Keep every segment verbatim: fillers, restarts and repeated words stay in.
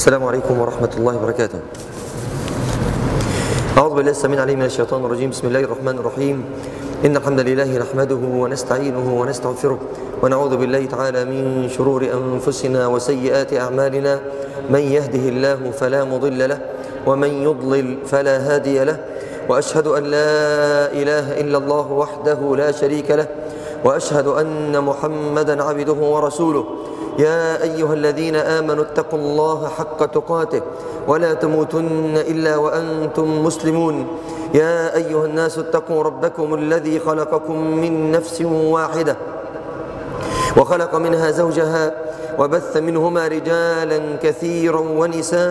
السلام عليكم ورحمة الله وبركاته. أعوذ بالله السميع العليم من الشيطان الرجيم. بسم الله الرحمن الرحيم. إن الحمد لله نحمده ونستعينه ونستغفره ونعوذ بالله تعالى من شرور أنفسنا وسيئات أعمالنا. من يهده الله فلا مضل له ومن يضلل فلا هادي له، وأشهد أن لا إله إلا الله وحده لا شريك له، وأشهد أن محمدا عبده ورسوله. يا أيها الذين آمنوا اتقوا الله حق تقاته ولا تموتن إلا وأنتم مسلمون. يا أيها الناس اتقوا ربكم الذي خلقكم من نفس واحدة وخلق منها زوجها وبث منهما رجالا كثيرا ونساء،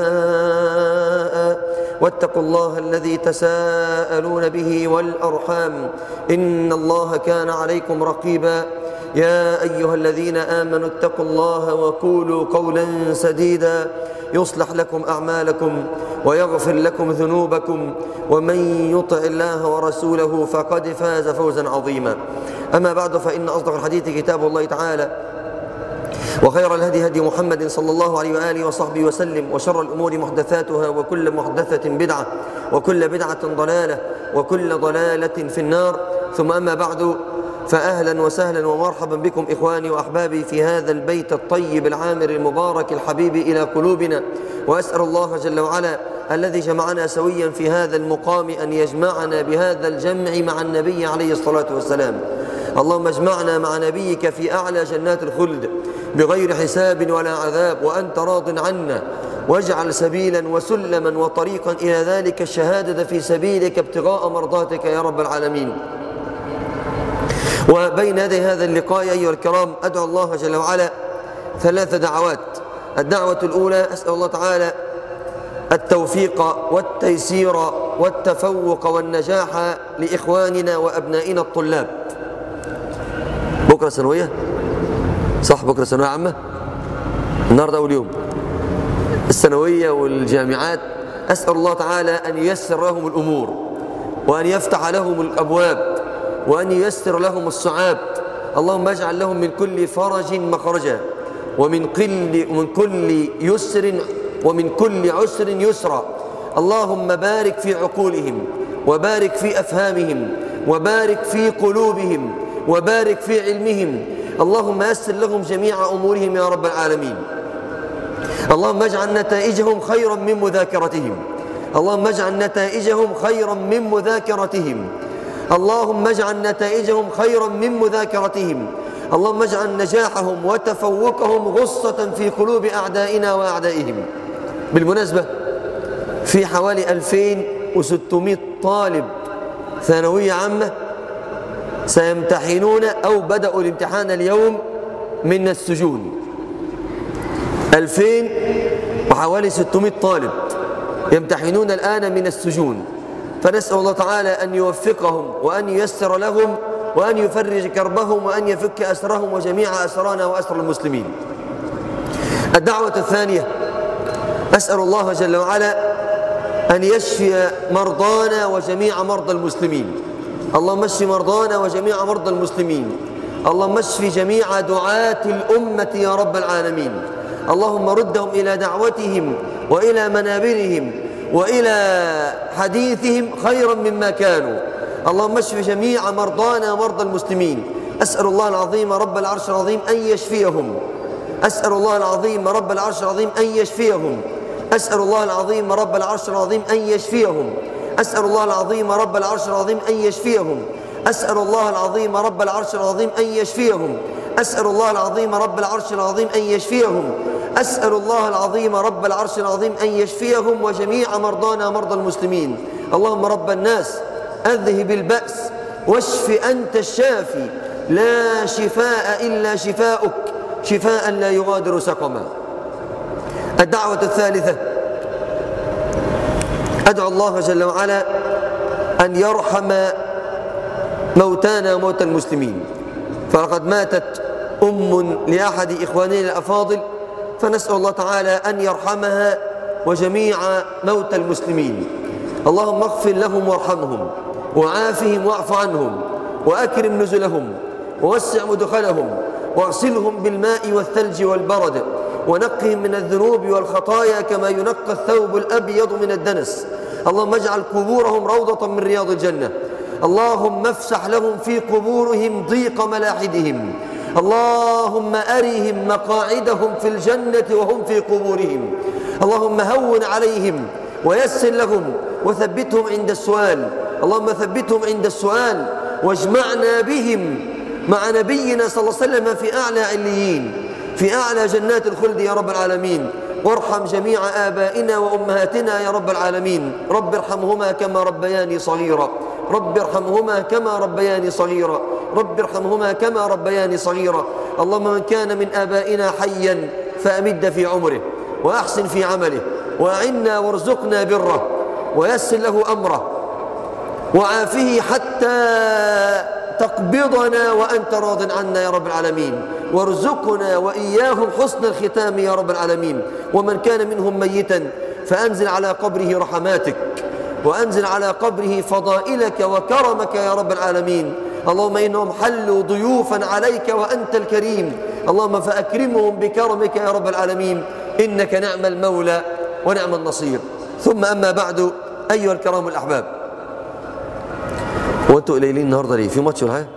واتقوا الله الذي تساءلون به والأرحام إن الله كان عليكم رقيبا. يا أيها الذين آمنوا اتقوا الله وقولوا قولا سديدا يصلح لكم أعمالكم ويغفر لكم ذنوبكم، ومن يطع الله ورسوله فقد فاز فوزا عظيما. أما بعد، فإن أصدق الحديث كتاب الله تعالى، وخير الهدي هدي محمد صلى الله عليه وآله وصحبه وسلم، وشر الأمور محدثاتها، وكل محدثة بدعة، وكل بدعة ضلالة، وكل ضلالة في النار. ثم أما بعد، فأهلا وسهلا ومرحبا بكم إخواني وأحبابي في هذا البيت الطيب العامر المبارك الحبيب إلى قلوبنا. وأسأل الله جل وعلا الذي جمعنا سويا في هذا المقام أن يجمعنا بهذا الجمع مع النبي عليه الصلاة والسلام. اللهم اجمعنا مع نبيك في أعلى جنات الخلد بغير حساب ولا عذاب، وأنت راض عنا، واجعل سبيلا وسلما وطريقا إلى ذلك الشهادة في سبيلك ابتغاء مرضاتك يا رب العالمين. وبين يدي هذا اللقاء أيها الكرام أدعو الله جل وعلا ثلاث دعوات. الدعوة الأولى، أسأل الله تعالى التوفيق والتيسير والتفوق والنجاح لإخواننا وأبنائنا الطلاب. بكرة ثانوية، صح؟ بكرة ثانوية عامة، النهارده أول يوم الثانوية والجامعات. أسأل الله تعالى أن ييسر لهم الأمور، وأن يفتح لهم الأبواب، وأن ييسر لهم الصعاب. اللهم اجعل لهم من كل فرج مخرجا، ومن كل ومن كل يسر ومن كل عسر يسرا. اللهم بارك في عقولهم، وبارك في أفهامهم، وبارك في قلوبهم، وبارك في علمهم. اللهم يسر لهم جميع أمورهم يا رب العالمين. اللهم اجعل نتائجهم خيرا من مذاكرتهم. اللهم اجعل نتائجهم خيرا من مذاكرتهم. اللهم اجعل نتائجهم خيرا من مذاكرتهم. اللهم اجعل نجاحهم وتفوقهم غصة في قلوب أعدائنا وأعدائهم. بالمناسبة، في حوالي ألفين وستمائة طالب ثانوية عامة سيمتحنون أو بدأوا الامتحان اليوم من السجون. ألفين وحوالي ستمائة طالب يمتحنون الآن من السجون. فنسأل الله تعالى أن يوفقهم، وأن ييسر لهم، وأن يفرج كربهم، وأن يفك أسرهم وجميع أسرانا وأسر المسلمين. الدعوة الثانية، أسأل الله جل وعلا أن يشفي مرضانا وجميع مرضى المسلمين. اللهم اشف مرضانا وجميع مرضى المسلمين. اللهم اشف جميع دعاة الأمة يا رب العالمين. اللهم ردهم إلى دعوتهم وإلى منابرهم وإلى حديثهم خيرا مما كانوا. اللهم اشف جميع مرضانا ومرضى المسلمين. أسأل الله العظيم رب العرش العظيم أن يشفيهم. أسأل الله العظيم رب العرش العظيم أن يشفيهم. أسأل الله العظيم رب العرش العظيم أن يشفيهم. أسأل الله العظيم رب العرش العظيم أن يشفيهم. أسأل الله العظيم رب العرش العظيم أن يشفيهم. أسأل الله العظيم رب العرش العظيم أن يشفيهم. أسأل الله العظيم رب العرش العظيم أن يشفيهم وجميع مرضانا مرضى المسلمين. اللهم رب الناس أذهب البأس واشف أنت الشافي، لا شفاء إلا شفاؤك، شفاء لا يغادر سقما. الدعوة الثالثة، أدعو الله جل وعلا أن يرحم موتانا وموتى المسلمين. فلقد ماتت أم لأحد إخواننا الأفاضل، فنسأل الله تعالى أن يرحمها وجميع موتى المسلمين. اللهم اغفر لهم وارحمهم، وعافهم واعف عنهم، وأكرم نزلهم، ووسع مدخلهم، واغسلهم بالماء والثلج والبرد، ونقهم من الذنوب والخطايا كما ينقى الثوب الأبيض من الدنس. اللهم اجعل قبورهم روضة من رياض الجنة. اللهم افسح لهم في قبورهم ضيق ملاحدهم. اللهم أرهم مقاعدهم في الجنة وهم في قبورهم. اللهم هون عليهم ويسر لهم وثبتهم عند السؤال. اللهم ثبتهم عند السؤال واجمعنا بهم مع نبينا صلى الله عليه وسلم في أعلى عليين، في أعلى جنات الخلد يا رب العالمين. وارحم جميع آبائنا وأمهاتنا يا رب العالمين. رب ارحمهما كما ربياني صغيرا. رب ارحمهما كما ربياني صغيرا. رب ارحمهما كما ربياني صغيرا. اللهم من كان من آبائنا حيا فأمد في عمره وأحسن في عمله وأعنا وارزقنا بره ويسر له أمره وعافه حتى تقبضنا وأنت راض عنا يا رب العالمين. وارزقنا وإياهم حسن الختام يا رب العالمين. ومن كان منهم ميتا فأنزل على قبره رحماتك وأنزل على قبره فضائلك وكرمك يا رب العالمين. اللهم إنهم حلوا ضيوفا عليك وأنت الكريم. اللهم فأكرمهم بكرمك يا رب العالمين، إنك نعم المولى ونعم النصير. ثم أما بعد، أيها الكرام الأحباب، وأنتوا قليلين النهاردة ليه؟ في ماتش ولا حاجة؟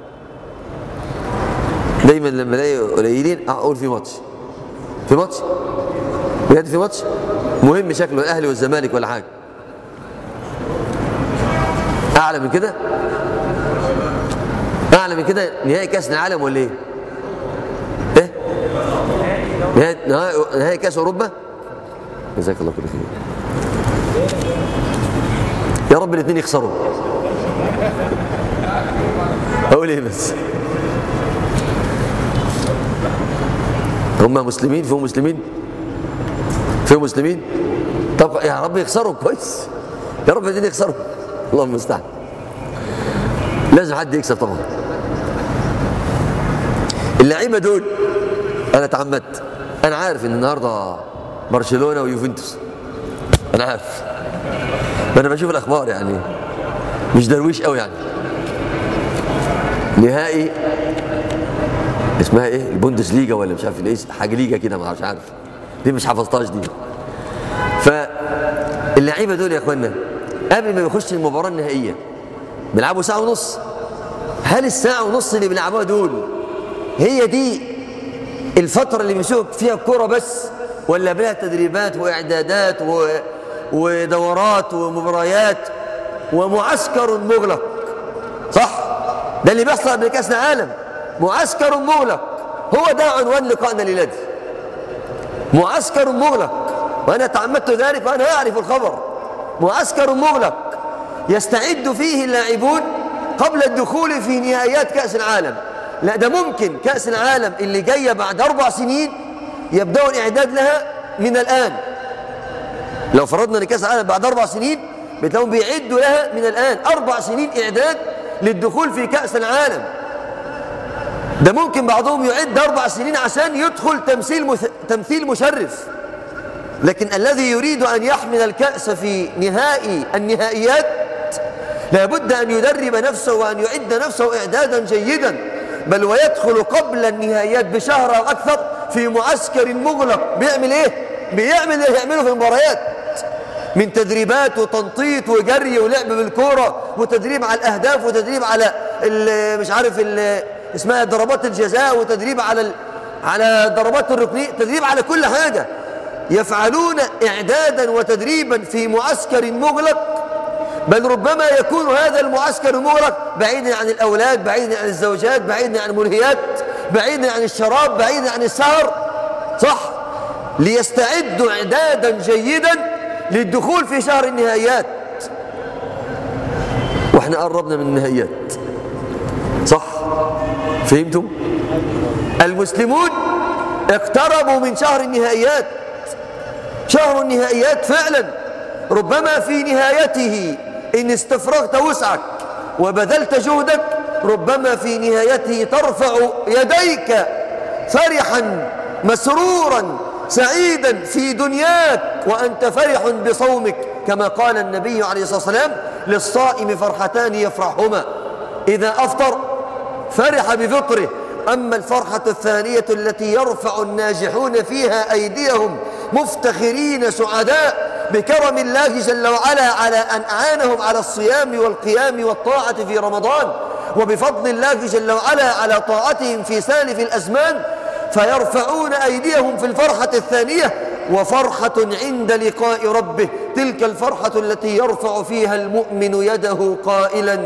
دايما لما الاقي قليلين أقول في ماتش. في ماتش؟ بجد في ماتش؟ مهم شكله الأهلي والزمالك ولا حاجة؟ أعلى من كده؟ أعلى من كده نهائي كأس العالم ولا إيه؟ إيه؟ نهائي نهائي كأس أوروبا؟ جزاك الله كل خير. يا رب الاثنين يخسروا. أقول إيه بس؟ هم مسلمين؟ فيهم مسلمين؟ فيهم مسلمين؟ طب يا رب يخسروا كويس. يا رب الاثنين يخسروا. اللهم المستعان. لازم حد يكسب طبعا. اللعيبه دول انا تعمدت، انا عارف ان النهارده برشلونه ويوفنتوس، انا عارف، انا بشوف الاخبار يعني مش درويش قوي يعني. نهائي اسمها ايه؟ البوندسليجا ولا مش عارف ايه، حاجه ليجا كده مش عارف دي، مش حفظتهاش دي. فاللعيبه دول يا اخوانا قبل ما يخش المباراه النهائيه بيلعبوا ساعه ونص. هل الساعه ونص اللي بيلعبوها دول هي دي الفتره اللي بيمسكوا فيها الكوره بس، ولا بها تدريبات واعدادات و... ودورات ومباريات ومعسكر مغلق؟ صح؟ ده اللي بيحصل قبل كاس العالم، معسكر مغلق. هو ده عنوان لقائنا الليله دي، معسكر مغلق. وانا تعمدت ذلك وانا اعرف الخبر. معسكر مغلق يستعد فيه اللاعبون قبل الدخول في نهائيات كأس العالم. لا ده ممكن كأس العالم اللي جاية بعد أربع سنين يبدأوا الإعداد لها من الآن. لو فرضنا أن كأس العالم بعد أربع سنين بتلاقون بيعدوا لها من الآن. أربع سنين إعداد للدخول في كأس العالم. ده ممكن بعضهم يعد أربع سنين عشان يدخل تمثيل مث... تمثيل مشرف. لكن الذي يريد أن يحمل الكأس في نهائي النهائيات لابد أن يدرب نفسه وأن يعد نفسه إعدادا جيدا، بل ويدخل قبل النهائيات بشهر أو أكثر في معسكر مغلق. بيعمل إيه؟ بيعمل اللي يعمله في المباريات من تدريبات وتنطيط وجري ولعب بالكورة وتدريب على الأهداف وتدريب على مش عارف اسمها ضربات الجزاء وتدريب على على ضربات الركنية، تدريب على كل حاجة. يفعلون إعدادا وتدريبا في معسكر مغلق، بل ربما يكون هذا المعسكر المغلق بعيدا عن الأولاد، بعيدا عن الزوجات، بعيدا عن الملهيات، بعيدا عن الشراب، بعيدا عن السهر. صح؟ ليستعدوا إعدادا جيدا للدخول في شهر النهائيات. واحنا قربنا من النهائيات. صح؟ فهمتم؟ المسلمون اقتربوا من شهر النهائيات. شهر النهائيات فعلا ربما في نهايته إن استفرغت وسعك وبذلت جهدك، ربما في نهايته ترفع يديك فرحا مسرورا سعيدا في دنياك وأنت فرح بصومك، كما قال النبي عليه الصلاة والسلام: للصائم فرحتان يفرحهما، إذا أفطر فرح بفطره أما الفرحة الثانية التي يرفع الناجحون فيها أيديهم مفتخرين سعداء بكرم الله جل وعلا على أن أعانهم على الصيام والقيام والطاعة في رمضان، وبفضل الله جل وعلا على طاعتهم في سالف الأزمان، فيرفعون أيديهم في الفرحة الثانية. وفرحة عند لقاء ربه، تلك الفرحة التي يرفع فيها المؤمن يده قائلا: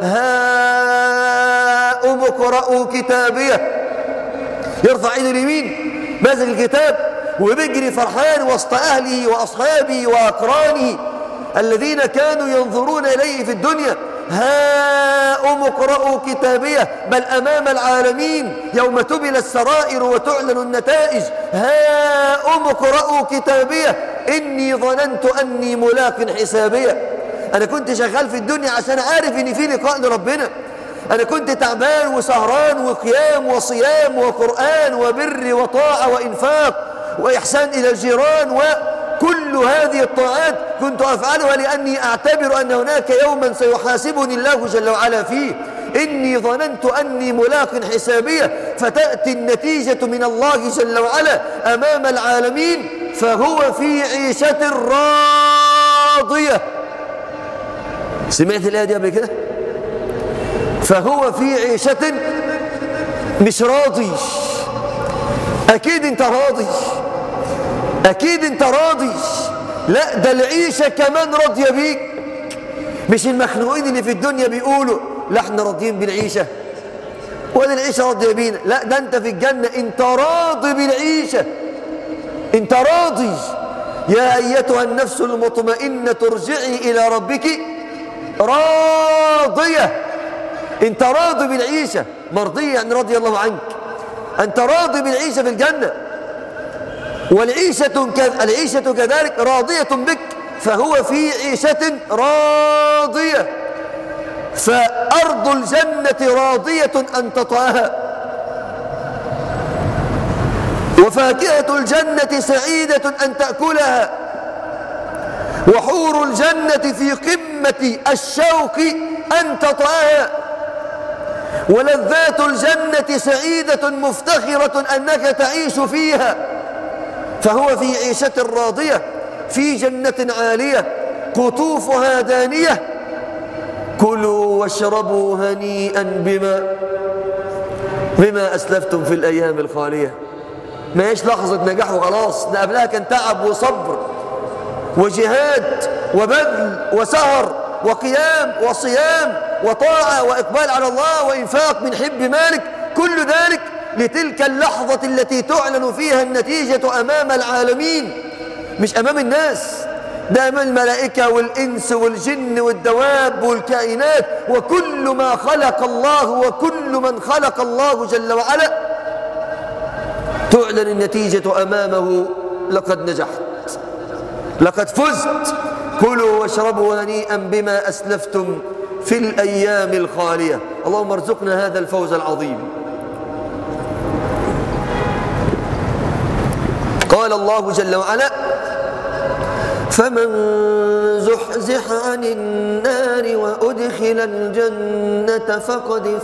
هاؤم اقرءوا كتابيه. يرفع يده اليمين ماسك الكتاب وبيجري فرحان وسط أهله وأصحابه وأقرانه الذين كانوا ينظرون إليه في الدنيا. هاؤم اقرءوا كتابيه، بل أمام العالمين يوم تبلى السرائر وتعلن النتائج: هاؤم اقرءوا كتابيه إني ظننت أني ملاق حسابيه. أنا كنت شغال في الدنيا عشان عارف إن في لقاء لربنا. أنا كنت تعبان وسهران وقيام وصيام وقرآن وبر وطاعة وإنفاق وإحسان إلى الجيران، وكل هذه الطاعات كنت أفعلها لأني أعتبر أن هناك يوما سيحاسبني الله جل وعلا فيه. إني ظننت أني ملاق حسابية، فتأتي النتيجة من الله جل وعلا أمام العالمين فهو في عيشة راضية. سمعت الآية دي قبل كده؟ فهو في عيشة، مش راضي. أكيد أنت راضي، أكيد أنت راضي. لا، ده العيشة كمان راضية بيك. مش المخنوقين اللي في الدنيا بيقولوا لا احنا راضيين بالعيشة ولا العيشة راضية بينا. لا، ده أنت في الجنة أنت راضي بالعيشة، أنت راضي. يا أيتها النفس المطمئنة ارجعي إلى ربك راضية. أنت راضي بالعيشة، مرضية يعني رضي الله عنك. أنت راضي بالعيشة في الجنة، والعيشة العيشة كذلك راضية بك، فهو في عيشة راضية. فأرض الجنة راضية أن تطعها، وفاكهة الجنة سعيدة أن تأكلها، وحور الجنة في قمة الشوق أن تطعها، ولذات الجنة سعيدة مفتخرة أنك تعيش فيها. فهو في عيشة راضية في جنة عالية قطوفها دانية. كلوا واشربوا هنيئا بما بما أسلفتم في الأيام الخالية. ما هيش لحظة نجاح وخلاص، ده قبلها كان تعب وصبر وجهاد وبذل وسهر وقيام وصيام وطاعة وإقبال على الله وإنفاق من حب مالك. كل ذلك لتلك اللحظة التي تعلن فيها النتيجة أمام العالمين، مش أمام الناس، ده أمام الملائكة والإنس والجن والدواب والكائنات وكل ما خلق الله وكل من خلق الله جل وعلا. تعلن النتيجة أمامه: لقد نجحت، لقد فزت. كلوا واشربوا هنيئا بما أسلفتم في الأيام الخالية. اللهم ارزقنا هذا الفوز العظيم. قال الله جل وعلا: فمن زحزح عن النار وأدخل الجنة فقد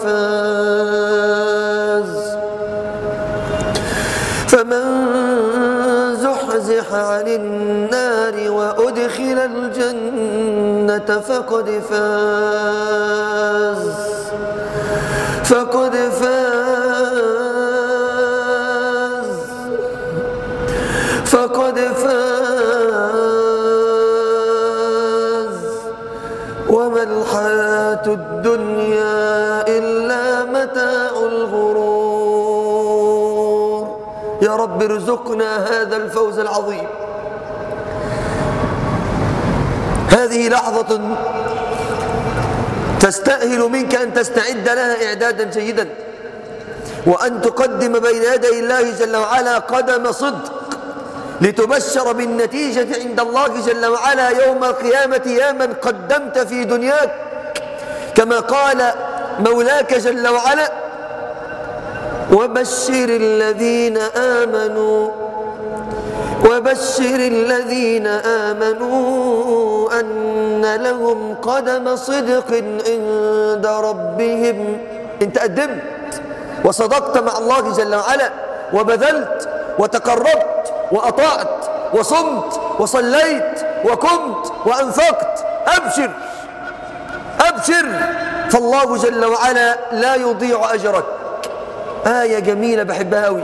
فاز. فمن زحزح عن النار وأدخل الجنة فقد فاز. فقد فاز فقد فاز وما الحياة الدنيا إلا متاع الغرور. يا رب ارزقنا هذا الفوز العظيم. هذه لحظة تستأهل منك أن تستعد لها إعدادا جيدا، وأن تقدم بين يدي الله جل وعلا قدم صدق لتبشر بالنتيجة عند الله جل وعلا يوم القيامة يا من قدمت في دنياك، كما قال مولاك جل وعلا: وبشر الذين آمنوا وبشر الذين آمنوا أن لهم قدم صدق عند ربهم. انت قدمت وصدقت مع الله جل وعلا وبذلت وتقربت وأطعت وصمت وصليت وقمت وأنفقت، أبشر أبشر، فالله جل وعلا لا يضيع أجرك. آية جميلة بحبها أوي،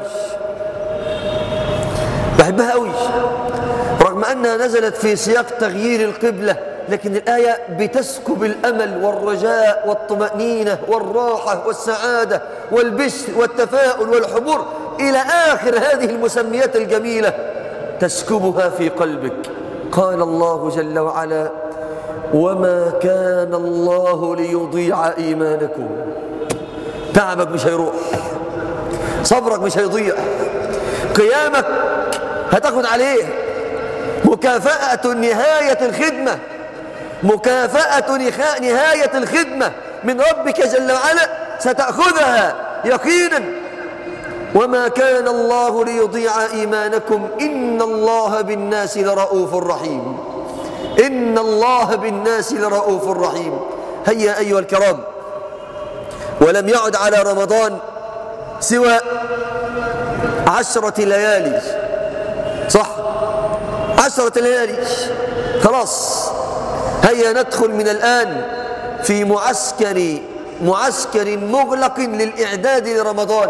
بحبها أوي، رغم أنها نزلت في سياق تغيير القبلة، لكن الآية بتسكب الأمل والرجاء والطمأنينة والراحة والسعادة والبشر والتفاؤل والحبور إلى آخر هذه المسميات الجميلة تسكبها في قلبك. قال الله جل وعلا: وما كان الله ليضيع إيمانكم. تعبك مش هيروح، صبرك مش هيضيع، قيامك هتاخد عليه مكافأة نهاية الخدمة، مكافأة نهاية الخدمة من ربك جل وعلا ستأخذها يقينا. وما كان الله ليضيع إيمانكم إن الله بالناس لرؤوف رحيم، إن الله بالناس لرؤوف رحيم. هيا أيها الكرام، ولم يعد على رمضان سوى عشرة ليالي، صح؟ عشرة ليالي خلاص. هيا ندخل من الآن في معسكر معسكر مغلق للإعداد لرمضان.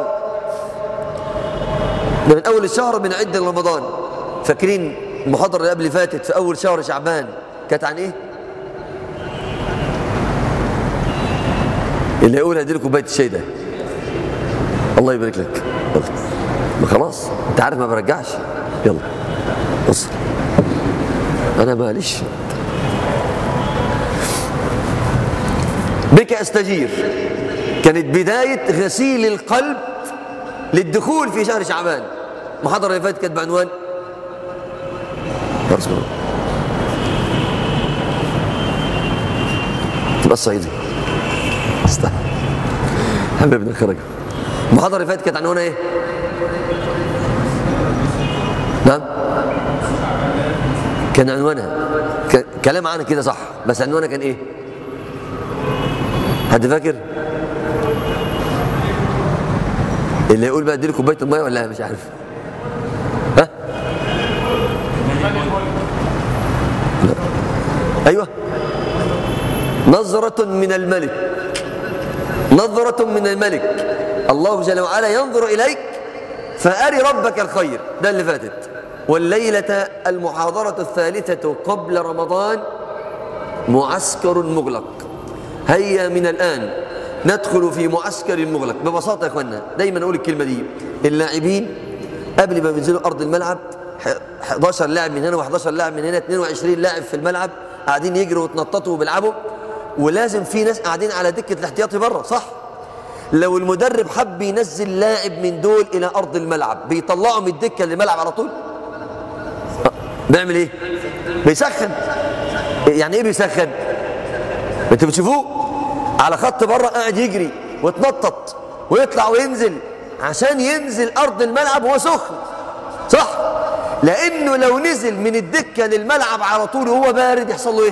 من أول الشهر بنعد لرمضان. فاكرين المحاضرة اللي قبل فاتت في أول شهر شعبان كانت عن إيه؟ اللي يقول هدي لكم كوباية الشاي ده، الله يبارك لك. يلا خلاص، أنت عارف ما برجعش. يلا بص، أنا ماليش. بك أستجير كانت بداية غسيل القلب للدخول في شهر شعبان. المحاضرة اللي فاتت كانت بعنوان تبقى الصعيدي استنى حبيبنا خرج. المحاضرة اللي فاتت كانت عنوانها ايه؟ نعم، كان عنوانها ك... كلام عنها كده صح، بس عنوانها كان ايه؟ حد فاكر؟ اللي يقول بقى اديله كوبايه الميه ولا مش عارف؟ ها؟ لا. ايوه، نظرة من الملك، نظرة من الملك. الله جل وعلا ينظر اليك فأري ربك الخير. ده اللي فاتت. والليلة المحاضرة الثالثة قبل رمضان معسكر مغلق. هيا من الآن ندخل في معسكر مغلق. ببساطة يا اخوانا، دايما اقول الكلمة دي، اللاعبين قبل ما بينزلوا ارض الملعب احد عشر لاعب من هنا واحد عشر لاعب من هنا، اثنين وعشرين لاعب في الملعب قاعدين يجروا ويتنططوا وبيلعبوا، ولازم في ناس قاعدين على دكة الاحتياطي بره، صح؟ لو المدرب حب ينزل لاعب من دول الى ارض الملعب بيطلعه من الدكة للملعب على طول؟ بيعمل ايه؟ بيسخن. يعني ايه بيسخن؟ انتوا بتشوفوه على خط بره قاعد يجري ويتنطط ويطلع وينزل عشان ينزل ارض الملعب وهو سخن، صح؟ لانه لو نزل من الدكه للملعب على طول وهو بارد يحصل له ايه؟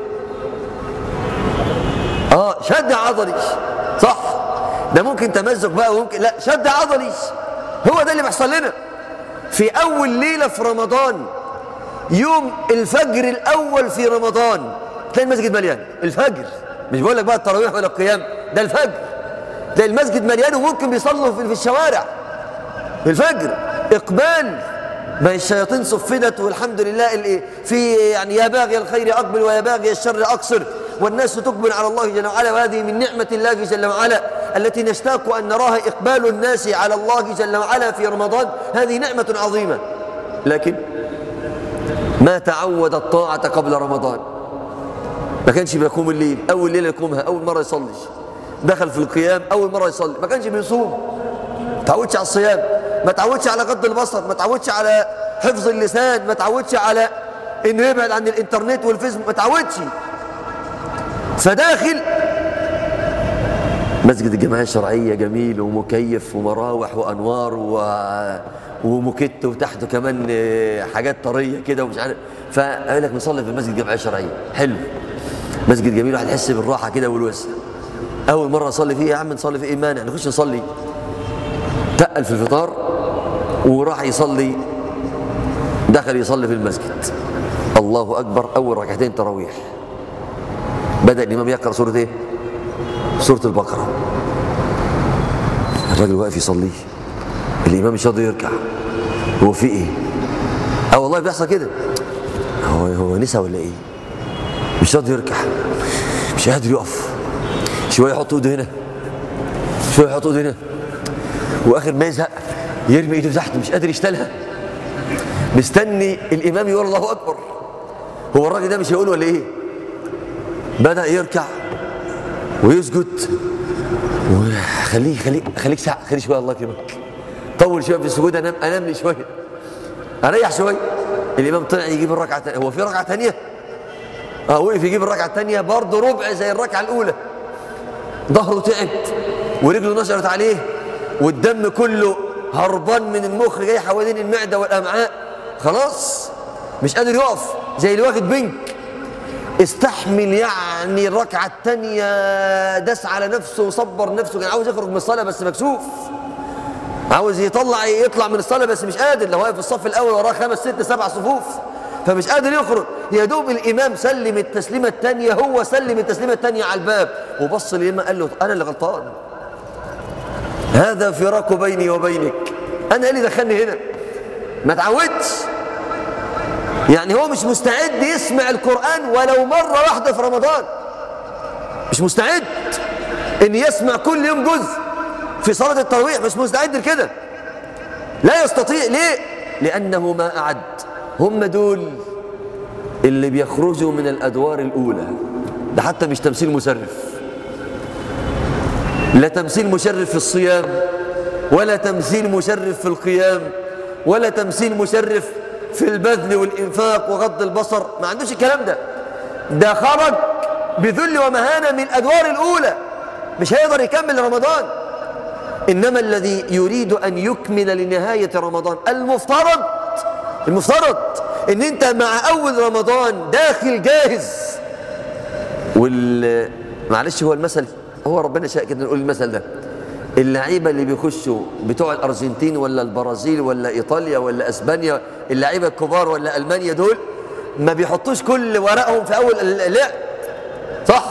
اه شد عضلي، صح؟ ده ممكن تمزق بقى وممكن لا، شد عضلي. هو ده اللي بيحصل لنا في اول ليله في رمضان، يوم الفجر الاول في رمضان تلاقي المسجد مليان. الفجر، مش بقول لك بقى التراويح ولا القيام، ده الفجر تلاقي المسجد مليان، وممكن بيصلوا في الشوارع في الفجر. اقبال، ما الشياطين صفدت والحمد لله. اللي في يعني يا باغي الخير اقبل ويا باغي الشر اقصر، والناس تقبل على الله جل وعلا. وهذه من نعمة الله جل وعلا التي نشتاق أن نراها، إقبال الناس على الله جل وعلا في رمضان. هذه نعمة عظيمة، لكن ما تعود الطاعة قبل رمضان. ما كانش بيقوم الليل، أول ليلة يقومها أول مرة يصلي، دخل في القيام أول مرة يصلي، ما كانش بيصوم، ما تعودش على الصيام، ما تعودش على غض البصر، ما تعودش على حفظ اللسان، ما تعودش على إنه يبعد عن الإنترنت والفيسبوك، ما تعودش. فداخل مسجد الجمعية الشرعية جميل ومكيف ومراوح وأنوار و... وموكيت، وتحته كمان حاجات طرية كده ومش عارف. فقال لك نصلي في مسجد الجمعية الشرعية، حلو، مسجد جميل، واحد يحس بالراحة كده والوسع. أول مرة أصلي فيه، يا عم نصلي فيه، إيه مانع نخش نصلي. تقل في الفطار وراح يصلي، دخل يصلي في المسجد، الله أكبر، أول ركعتين تراويح بدأ الإمام يقرأ سورة إيه؟ سورة البقرة. الراجل واقف يصلي، الإمام مش راضي يركع، هو في إيه؟ أه والله بيحصل كده، هو هو نسى ولا إيه؟ مش راضي يركع، مش قادر يقف، شوية يحط إيده هنا، شوية يحط إيده هنا، وآخر ما يزهق يرمي إيده تحت، مش قادر يشتلها، مستني الإمام يقول الله أكبر. هو الراجل ده مش هيقول ولا إيه؟ بدأ يركع ويسجد، وخليه خليه خليك ساعة، خليه شوية الله يكرمك، طول شوية في السجود، أنام أنام لي شوية، أريح شوية. الإمام طلع يجيب الركعة الثانية، هو في ركعة ثانية؟ أه وقف يجيب الركعة الثانية برضه ربع زي الركعة الأولى، ظهره تعب ورجله نشرت عليه والدم كله هربان من المخ جاي حوالين المعدة والأمعاء، خلاص مش قادر يقف زي اللي واخد بنك. استحمل يعني الركعة الثانية، دس على نفسه وصبر نفسه، كان عاوز يخرج من الصلاة بس مكسوف، عاوز يطلع يطلع من الصلاة بس مش قادر، لو واقف في الصف الأول وراه خمس ست سبع صفوف فمش قادر يخرج. يا دوب الإمام سلم التسليمة الثانية، هو سلم التسليمة الثانية على الباب وبص للإمام قال له أنا اللي غلطان، هذا فراق بيني وبينك، أنا اللي دخلني هنا، ما تعودش. يعني هو مش مستعد يسمع القرآن ولو مرة واحدة في رمضان، مش مستعد إن يسمع كل يوم جزء في صلاة التراويح، مش مستعد لكده، لا يستطيع. ليه؟ لأنه ما أعد. هم دول اللي بيخرجوا من الأدوار الأولى، ده حتى مش تمثيل مشرف، لا تمثيل مشرف في الصيام، ولا تمثيل مشرف في القيام، ولا تمثيل مشرف في البذل والإنفاق وغض البصر، ما عندوش الكلام ده. ده خرج بذل ومهانة من الأدوار الأولى، مش هيقدر يكمل رمضان. إنما الذي يريد أن يكمل لنهاية رمضان، المفترض المفترض إن أنت مع أول رمضان داخل جاهز. وال معلش هو المثل، هو ربنا شاء كده نقول المثل ده، اللعيبة اللي بيخشوا بتوع الأرجنتين ولا البرازيل ولا إيطاليا ولا أسبانيا، اللعيبة الكبار ولا ألمانيا، دول ما بيحطوش كل ورقهم في أول اللعب، صح؟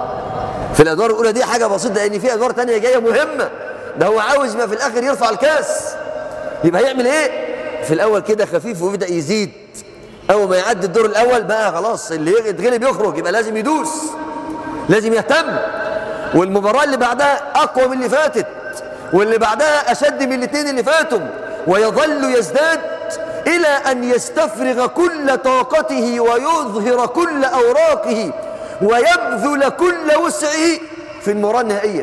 في الأدوار الأولى دي حاجة بسيطة، لأن في أدوار تانية جاية مهمة، ده هو عاوز ما في الآخر يرفع الكاس، يبقى هيعمل إيه؟ في الأول كده خفيف ويبدأ يزيد، أول ما يعدي الدور الأول بقى خلاص اللي يتغلب يخرج، يبقى لازم يدوس، لازم يهتم، والمباراة اللي بعدها أقوى من اللي فاتت، واللي بعدها أشد من الاثنين اللي فاتوا، ويظل يزداد إلى أن يستفرغ كل طاقته ويظهر كل أوراقه ويبذل كل وسعه في المباراة النهائية.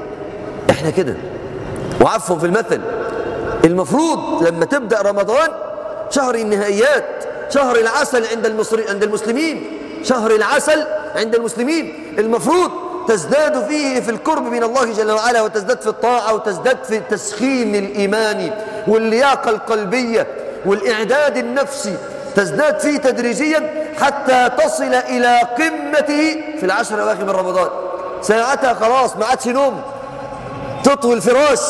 احنا كده، وعفوا في المثل، المفروض لما تبدأ رمضان شهر النهائيات، شهر العسل عند المصري عند المسلمين، شهر العسل عند المسلمين، المفروض تزداد فيه في القرب من الله جل وعلا، وتزداد في الطاعة، وتزداد في التسخين الإيماني واللياقة القلبية والإعداد النفسي، تزداد فيه تدريجيا حتى تصل إلى قمته في العشر الأواخر من رمضان. ساعتها خلاص ما عادش نوم، تطوي الفراش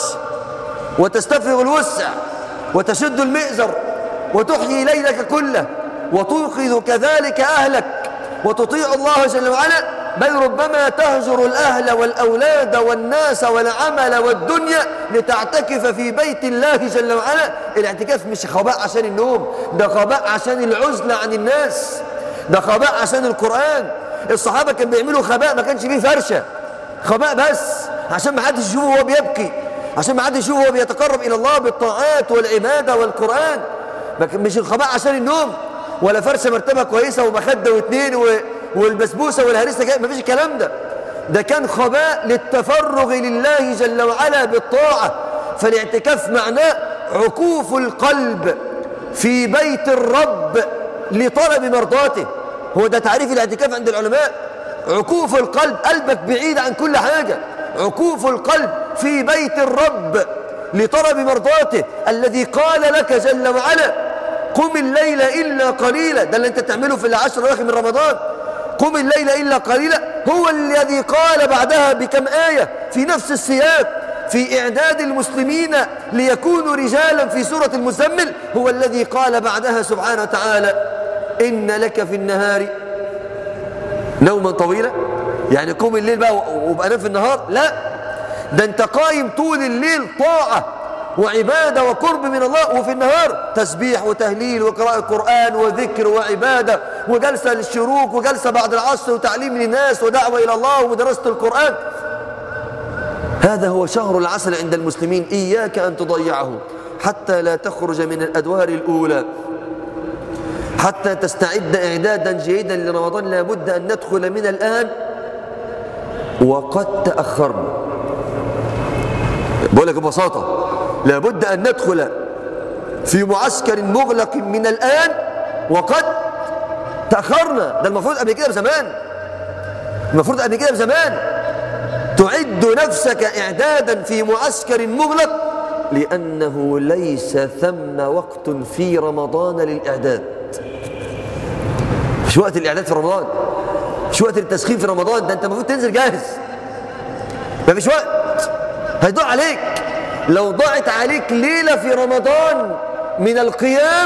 وتستفرغ الوسع وتشد المئزر وتحيي ليلك كله وتوقظ كذلك أهلك وتطيع الله جل وعلا، بل ربما تهجر الأهل والأولاد والناس والعمل والدنيا لتعتكف في بيت الله جل وعلا. الاعتكاف مش خباء عشان النوم، ده خباء عشان العزلة عن الناس، ده خباء عشان القرآن. الصحابة كانوا بيعملوا خباء ما كانش فيه فرشة، خباء بس عشان ما حدش يشوفه وهو بيبكي، عشان ما حدش يشوفه وهو بيتقرب إلى الله بالطاعات والعبادة والقرآن. مش الخباء عشان النوم، ولا فرشة مرتبة كويسة ومخدة واثنين و... والبسبوسة والهريسة جاي، ما فيش الكلام ده. ده كان خباء للتفرغ لله جل وعلا بالطاعة. فالاعتكاف معناه عكوف القلب في بيت الرب لطلب مرضاته، هو ده تعريف الاعتكاف عند العلماء. عكوف القلب، قلبك بعيد عن كل حاجة، عكوف القلب في بيت الرب لطلب مرضاته، الذي قال لك جل وعلا قم الليل إلا قليلا، ده اللي انت تعمله في العشر الأواخر من رمضان، قم الليل إلا قليلا. هو الذي قال بعدها بكم آية في نفس السياق في إعداد المسلمين ليكونوا رجالا في سورة المزمل هو الذي قال بعدها سبحانه وتعالى إن لك في النهار نوما طويلا، يعني قوم الليل بقى وبقى نام في النهار؟ لا، ده انت قايم طول الليل طاعة وعبادة وقرب من الله، وفي النهار تسبيح وتهليل وقراءة قرآن وذكر وعبادة وجلسة للشروق وجلسة بعد العصر وتعليم للناس ودعوة إلى الله ودراسة القرآن. هذا هو شهر العسل عند المسلمين، إياك أن تضيعه حتى لا تخرج من الأدوار الأولى. حتى تستعد إعدادا جيدا لرمضان لابد أن ندخل من الآن، وقد تأخرنا. بقول لك ببساطة لابد أن ندخل في معسكر مغلق من الآن وقد تأخرنا. ده المفروض قبل كده بزمان، المفروض قبل كده بزمان تعد نفسك إعدادا في معسكر مغلق، لأنه ليس ثم وقت في رمضان للإعداد. مش وقت الإعداد في رمضان، مش وقت التسخين في رمضان، ده أنت المفروض تنزل جاهز. ما فيش وقت، هيضيع عليك. لو ضاعت عليك ليلة في رمضان من القيام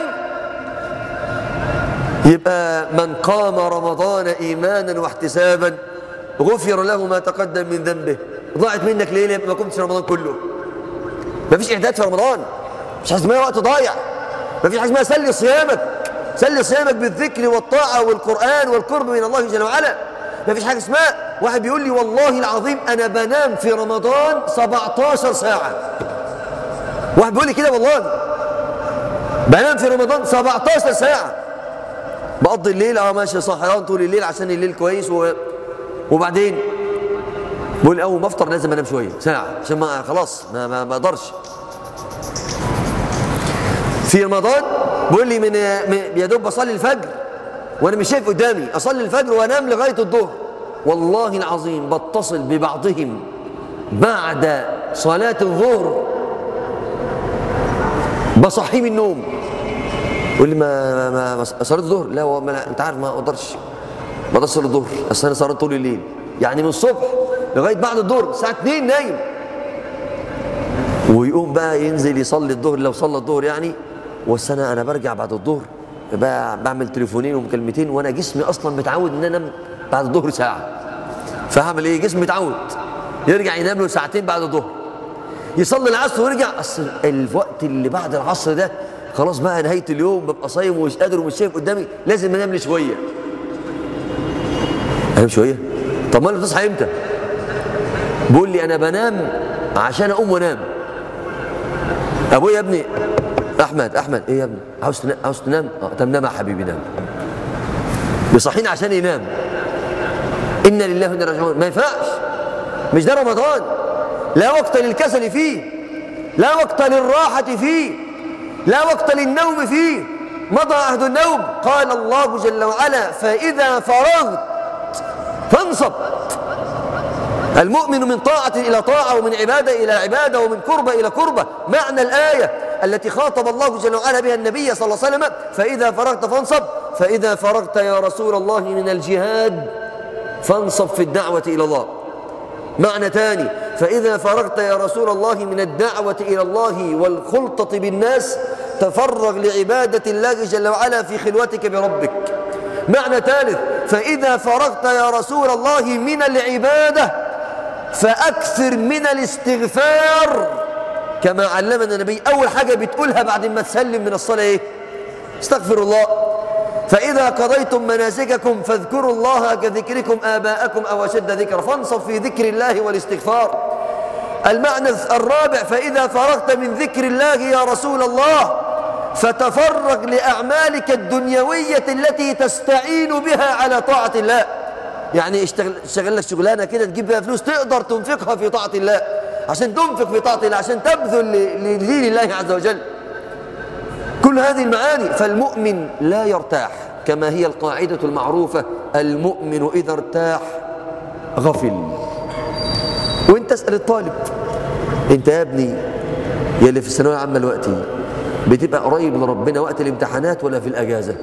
يبقى من قام رمضان إيمانا واحتسابا غفر له ما تقدم من ذنبه. ضاعت منك ليلة يبقى ما قمتش رمضان كله. ما فيش إعداد في رمضان، مش حاجة اسمها وقت ضايع. ما فيش حاجة اسمها سلي صيامك، سلي صيامك بالذكر والطاعة والقرآن والقرب من الله جل وعلا. ما فيش حاجة اسمها واحد بيقول لي والله العظيم أنا بنام في رمضان سبعتاشر ساعة. واحد بيقول لي كده والله بنام في رمضان سبعتاشر ساعة، بقضي الليل اه ماشي صحيان طول الليل عشان الليل كويس و... وبعدين بقول أول ما أفطر لازم أنام شوية ساعة عشان ما خلاص ما ما بقدرش. في رمضان بقول لي من يا دوب بصلي الفجر وأنا مش شايف قدامي، أصلي الفجر وأنام لغاية الظهر. والله العظيم بتصل ببعضهم بعد صلاة الظهر بصحيه من النوم، يقول لي ما ما ما صليت الظهر؟ لا ما انت عارف ما اقدرش ما اقدرش اصلي الظهر، اصل انا صليت طول الليل، يعني من الصبح لغايه بعد الظهر الساعه اتنين نايم. ويقوم بقى ينزل يصلي الظهر لو صلى الظهر يعني، والسنه انا برجع بعد الظهر بقى بعمل تليفونين ومكالمتين وانا جسمي اصلا متعود ان انا انام بعد الظهر ساعه. فهعمل ايه؟ جسمي متعود يرجع ينام له ساعتين بعد الظهر، يصلي العصر ويرجع. اصل الوقت اللي بعد العصر ده خلاص بقى نهايه اليوم، ببقى صايم ومش قادر ومش شايف قدامي، لازم انام لي شويه. انام شويه؟ طب ما انا بتصحى امتى؟ بيقول لي انا بنام عشان اقوم وانام. ابويا يا ابني احمد احمد ايه يا ابني عاوز تنام؟ عاوز تنام؟ اه طب نام يا حبيبي نام. بيصحيني عشان ينام. انا لله وانا اليه راجعون. ما ينفعش، مش ده رمضان. لا وقت للكسل فيه، لا وقت للراحه فيه، لا وقت للنوم فيه. مضى عهد النوم. قال الله جل وعلا فإذا فرغت فانصب. المؤمن من طاعة إلى طاعة ومن عبادة إلى عبادة ومن قربة إلى قربة. معنى الآية التي خاطب الله جل وعلا بها النبي صلى الله عليه وسلم فإذا فرغت فانصب، فإذا فرغت يا رسول الله من الجهاد فانصب في الدعوة إلى الله. معنى ثاني فإذا فرغت يا رسول الله من الدعوة إلى الله والخلطة بالناس تفرغ لعبادة الله جل وعلا في خلوتك بربك. معنى ثالث فإذا فرغت يا رسول الله من العبادة فأكثر من الاستغفار كما علمنا النبي. أول حاجة بتقولها بعد ما تسلم من الصلاة إيه؟ استغفر الله. فإذا قضيتم مناسككم فاذكروا الله كذكركم آباءكم أو أشد ذكرا. فانصب في ذكر الله والاستغفار. المعنى الرابع فإذا فرغت من ذكر الله يا رسول الله فتفرغ لأعمالك الدنيوية التي تستعين بها على طاعة الله. يعني اشتغل, اشتغل لك شغلانة كده تجيب بها فلوس تقدر تنفقها في طاعة الله، عشان تنفق في طاعة الله، عشان تبذل لدين الله عز وجل. كل هذه المعاني. فالمؤمن لا يرتاح، كما هي القاعدة المعروفة المؤمن إذا ارتاح غفل. وانت اسأل الطالب، انت يا ابني يا اللي في الثانوية العامة دلوقتي بتبقى قريب لربنا وقت الامتحانات ولا في الأجازة؟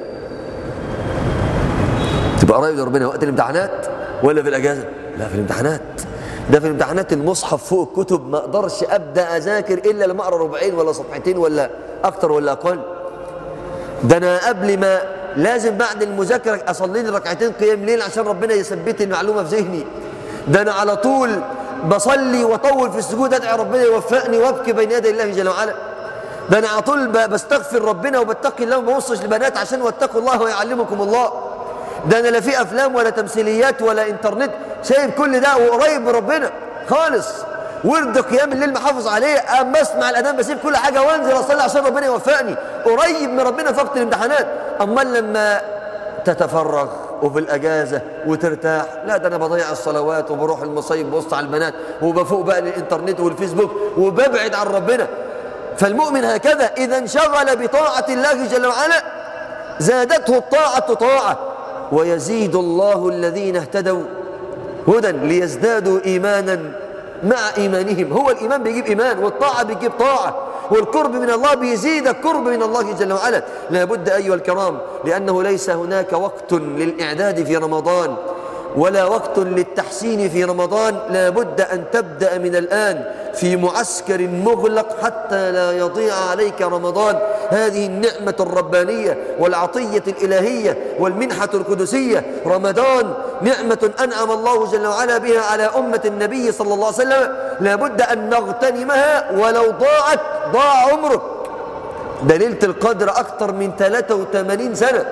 تبقى قريب لربنا وقت الامتحانات ولا في الأجازة؟ لا في الامتحانات. ده في امتحانات المصحف فوق الكتب ما اقدرش ابدا اذاكر الا لما اقرا ربعين ولا صفحتين ولا اكتر ولا اقل. ده انا قبل ما لازم بعد المذاكره اصلي لي ركعتين قيام ليل عشان ربنا يثبت المعلومه في ذهني. ده انا على طول بصلي واطول في السجود ادعي ربنا يوفقني وابكي بين يدي الله جل وعلا. ده انا على طول بستغفر ربنا وبتقي الله وما ببصش لبنات عشان واتقوا الله ويعلمكم الله. ده انا لا في افلام ولا تمثيليات ولا انترنت، سايب كل ده وقريب من ربنا خالص. ورد قيام الليل محافظ عليه، اما اسمع الاذان بسيب كل حاجه وانزل اصلي عشان ربنا يوفقني، قريب من ربنا في وقت الامتحانات. اما لما تتفرغ وفي الاجازه وترتاح، لا ده انا بضيع الصلوات وبروح المصيف ببص على البنات وبفوق بقى للانترنت والفيسبوك وببعد عن ربنا. فالمؤمن هكذا اذا انشغل بطاعه الله جل وعلا زادته الطاعه طاعه، ويزيد الله الذين اهتدوا هدى ليزدادوا ايمانا مع ايمانهم. هو الايمان بيجيب ايمان، والطاعه بيجيب طاعه، والقرب من الله بيزيد القرب من الله جل وعلا. لا بد ايها الكرام، لانه ليس هناك وقت للاعداد في رمضان ولا وقت للتحسين في رمضان. لا بد ان تبدا من الان في معسكر مغلق حتى لا يضيع عليك رمضان. هذه النعمه الربانيه والعطيه الالهيه والمنحه القدسيه. رمضان نعمه انعم الله جل وعلا بها على امه النبي صلى الله عليه وسلم، لا بد ان نغتنمها، ولو ضاعت ضاع عمرك. ده ليله القدر اكثر من ثلاثة وثمانين سنه،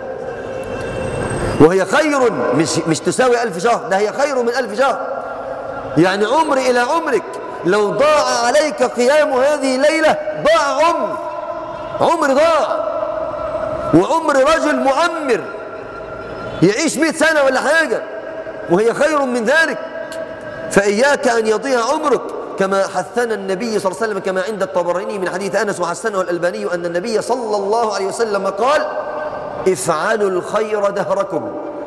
وهي خير، مش مش تساوي ألف شهر، ده هي خير من ألف شهر. يعني عمر إلى عمرك. لو ضاع عليك قيام هذه الليلة ضاع عمر، عمر ضاع. وعمر رجل مؤمر يعيش مئة سنة ولا حاجة، وهي خير من ذلك. فإياك أن يضيع عمرك، كما حثنا النبي صلى الله عليه وسلم كما عند الطبراني من حديث أنس وحسنه الألباني أن النبي صلى الله عليه وسلم قال: افعلوا الخير دهركم.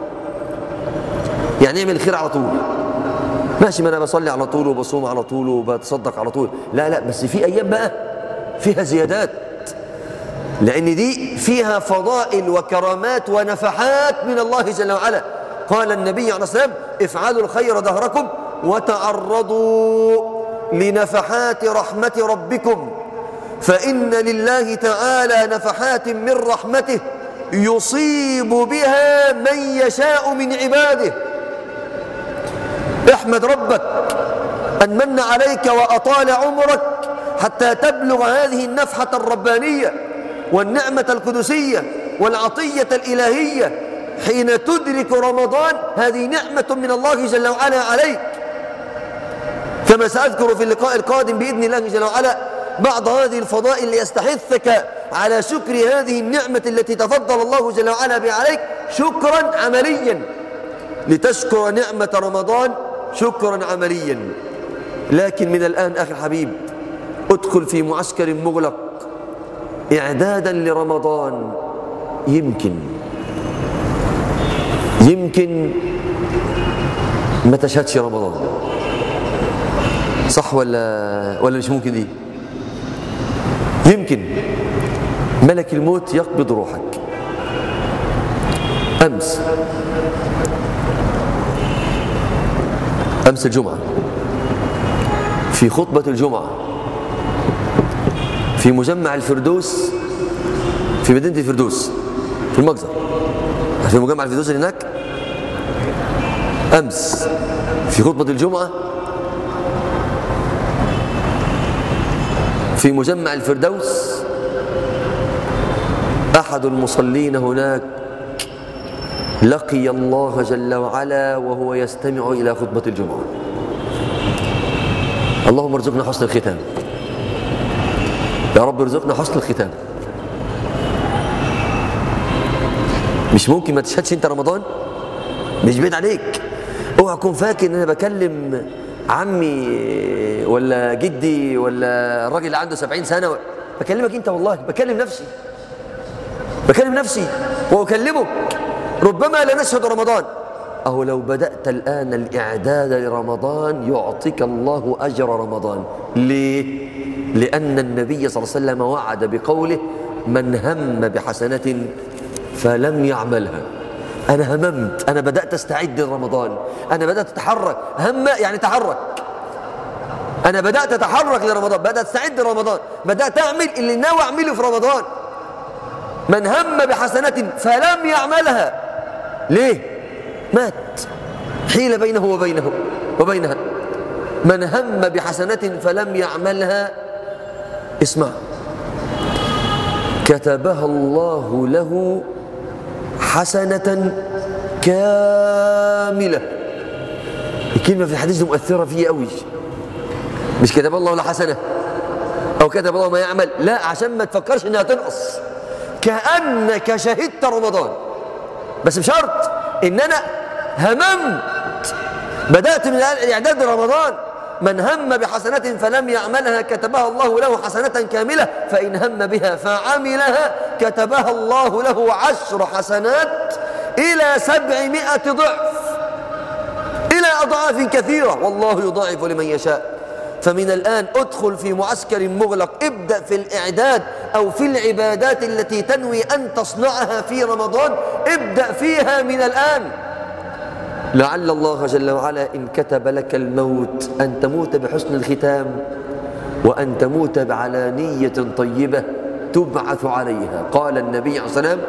يعني اعمل الخير على طول. ماشي، ما انا بصلي على طول وبصوم على طول وبتصدق على طول، لا لا، بس في ايام بقى فيها زيادات، لان دي فيها فضائل وكرامات ونفحات من الله جل وعلا. قال النبي عليه الصلاه والسلام: افعلوا الخير دهركم وتعرضوا لنفحات رحمة ربكم، فإن لله تعالى نفحات من رحمته يصيب بها من يشاء من عباده. احمد ربك أن من عليك وأطال عمرك حتى تبلغ هذه النفحة الربانية والنعمة القدسية والعطية الإلهية حين تدرك رمضان. هذه نعمة من الله جل وعلا عليك، كما سأذكر في اللقاء القادم بإذن الله جل وعلا بعض هذه الفضائل ليستحثك على شكر هذه النعمة التي تفضل الله جل وعلا بها عليك شكرا عمليا، لتشكر نعمة رمضان شكرا عمليا. لكن من الآن أخي الحبيب ادخل في معسكر مغلق إعدادا لرمضان. يمكن يمكن ما تشهدش رمضان، صح ولا ولا مش ممكن؟ دي يمكن ملك الموت يقبض روحك. أمس أمس الجمعة في خطبة الجمعة في مجمع الفردوس في مدينة الفردوس في المجزر، في مجمع الفردوس اللي هناك. أمس في خطبة الجمعة في مجمع الفردوس أحد المصلين هناك لقي الله جل وعلا وهو يستمع إلى خطبة الجمعة. اللهم ارزقنا حسن الختام، يا رب ارزقنا حسن الختام. مش ممكن ما تشهدش انت رمضان، مش بعيد عليك. اوعى تكون فاكر ان انا بكلم عمي ولا جدي ولا الراجل اللي عنده سبعين سنة. بكلمك انت، والله بكلم نفسي، بكلم نفسي واكلمك. ربما لا نشهد رمضان. أهو لو بدأت الآن الإعداد لرمضان يعطيك الله أجر رمضان. ليه؟ لأن النبي صلى الله عليه وسلم وعد بقوله: من هم بحسنة فلم يعملها أنا هممت، أنا بدأت أستعد لرمضان، أنا بدأت أتحرك. هم يعني تحرك. أنا بدأت أتحرك لرمضان، بدأت أستعد لرمضان، بدأت أعمل اللي ناوي أعمله في رمضان. من هم بحسنة فلم يعملها، ليه؟ مات، حيل بينه وبينه وبينها. من هم بحسنة فلم يعملها، اسمع، كتبها الله له حسنة كاملة. الكلمة في الحديث دي مؤثرة فيه قوي. مش كتب الله له حسنة أو كتب الله ما يعمل، لا، عشان ما تفكرش إنها تنقص. كأنك شهدت رمضان، بس بشرط إن أنا هممت، بدأت من إعداد رمضان. من هم بحسنة فلم يعملها كتبها الله له حسنة كاملة، فإن هم بها فعملها كتبها الله له عشر حسنات إلى سبعمائة ضعف، إلى أضعاف كثيرة، والله يضاعف لمن يشاء. فمن الآن ادخل في معسكر مغلق، ابدأ في الإعداد أو في العبادات التي تنوي أن تصنعها في رمضان، ابدأ فيها من الآن، لعل الله جل وعلا إن كتب لك الموت أن تموت بحسن الختام، وأن تموت على نية طيبة تبعث عليها. قال النبي عليه الصلاة والسلام: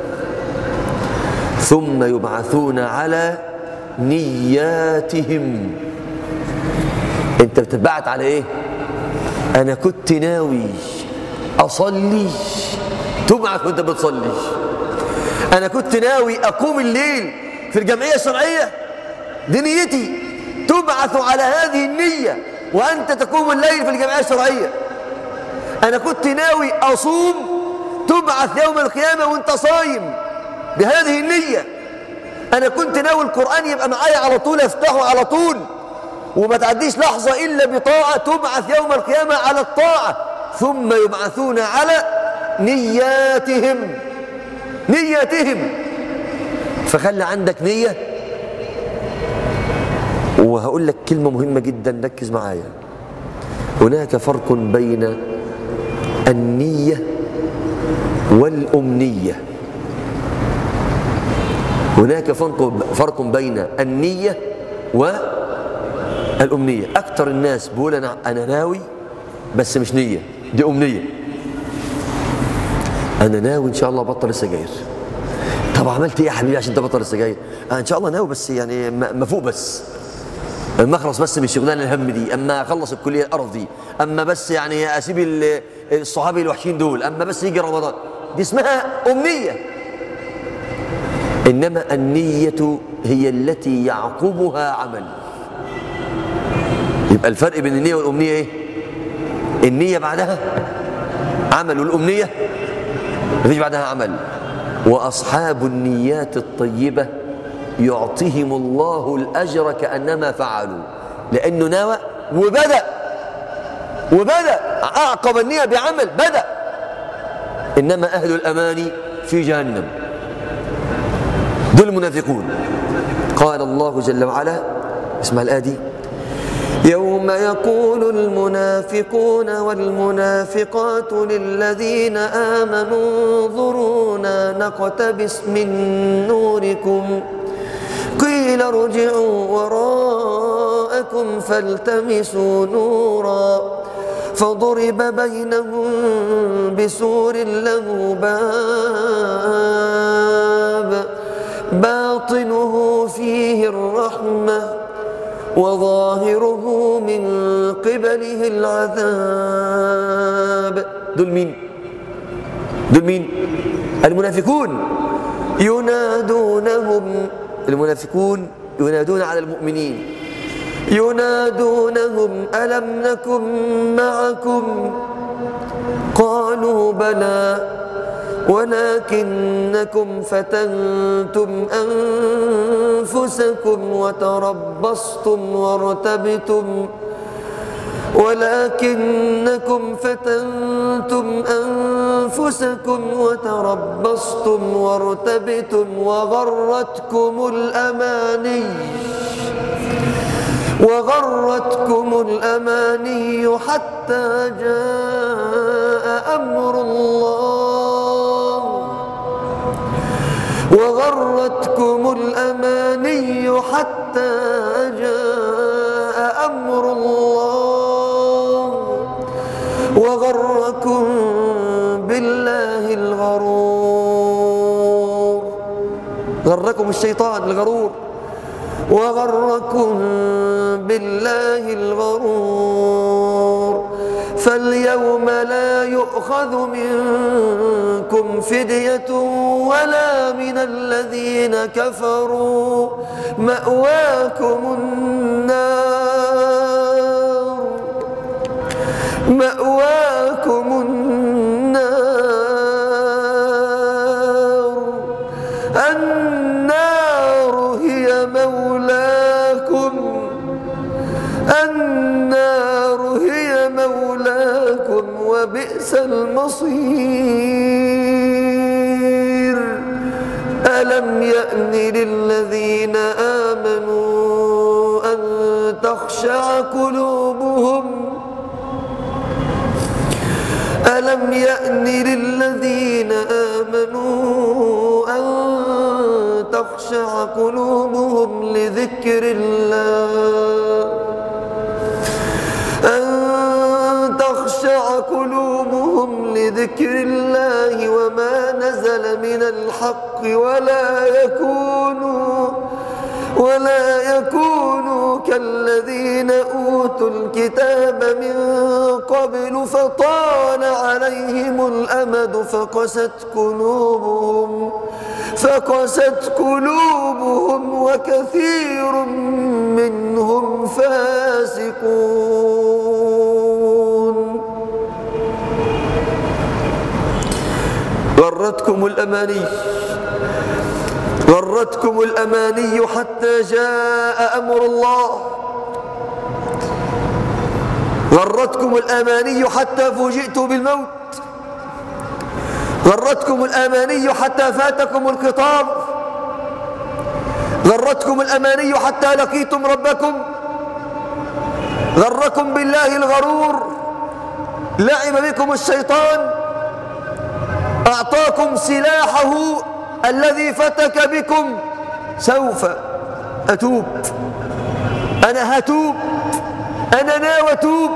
ثم يبعثون على نياتهم. أنت بتبعت على إيه؟ أنا كنت ناوي أصلي، تبعث وأنت بتصلي. أنا كنت ناوي أقوم الليل في الجمعية الشرعية، دي نيتي، تبعث على هذه النية وأنت تقوم الليل في الجمعية الشرعية. أنا كنت ناوي أصوم، تبعث يوم القيامة وأنت صايم بهذه النية. أنا كنت ناوي القرآن يبقى معايا على طول، أفتحه على طول وما تعديش لحظة إلا بطاعة، تبعث يوم القيامة على الطاعة. ثم يبعثون على نياتهم، نياتهم. فخلي عندك نية. وهقول لك كلمة مهمة جدا، ركز معايا. هناك فرق بين النية والأمنية. هناك فرق بين النية والأمنية. أكثر الناس بيقول أنا أنا ناوي بس مش نية، دي أمنية. أنا ناوي إن شاء الله أبطل السجاير. طب عملت إيه يا حبيبي عشان تبطل السجاير؟ أنا إن شاء الله ناوي، بس يعني ما فوق، بس اما اخلص بس من الشغلانه الهم دي، اما اخلص الكليه القرف دي، اما بس يعني اسيب الصحابي الوحشين دول، اما بس يجي رمضان. دي اسمها امنيه. انما النيه هي التي يعقبها عمل. يبقى الفرق بين النيه والامنيه ايه؟ النيه بعدها عمل، والامنيه مفيش بعدها عمل. واصحاب النيات الطيبه يعطيهم الله الأجر كأنما فعلوا، لأنه نوى وبدأ وبدأ أعقب النية بعمل، بدأ. إنما أهل الأماني في جهنم، دول المنافقون. قال الله جل وعلا، اسمع الآية دي: يوم يقول المنافقون والمنافقات للذين آمنوا انظرونا نقتبس من نوركم قيل ارجعوا وراءكم فالتمسوا نورا فضرب بينهم بسور له باب باطنه فيه الرحمة وظاهره من قبله العذاب. دول مين؟ دول مين؟ المنافقون. ينادونهم، المنافقون ينادون على المؤمنين، ينادونهم ألم نكن معكم قالوا بلى ولكنكم فتنتم أنفسكم وتربصتم وارتبتم ولكنكم فتنتم أنفسكم وتربصتم وارتبتم وغرتكم الأماني وغرتكم الأماني حتى جاء أمر الله وغرتكم الأماني حتى جاء أمر الله وغركم بالله الغرور. غركم الشيطان الغرور، وغركم بالله الغرور. فاليوم لا يؤخذ منكم فدية ولا من الذين كفروا، مأواكم النار مأواكم النار النار هي مولاكم النار هي مولاكم وبئس المصير. ألم يأن للذين آمنوا أن تخشع قلوبهم ألم يأن للذين آمنوا أن تخشع قلوبهم لذكر الله أن تخشع قلوبهم لذكر الله وما نزل من الحق ولا يكونوا ولا يكونوا كالذين أوتوا الكتاب من قبل فطال عليهم الأمد فقست قلوبهم فقست قلوبهم وكثير منهم فاسقون. غرتكم الأماني غرتكم الأماني حتى جاء أمر الله غرتكم الأماني حتى فوجئتوا بالموت غرتكم الأماني حتى فاتكم الخطاب غرتكم الأماني حتى لقيتم ربكم غركم بالله الغرور لعب بكم الشيطان أعطاكم سلاحه الذي فتك بكم. سوف أتوب أنا هتوب أنا ناوي أتوب.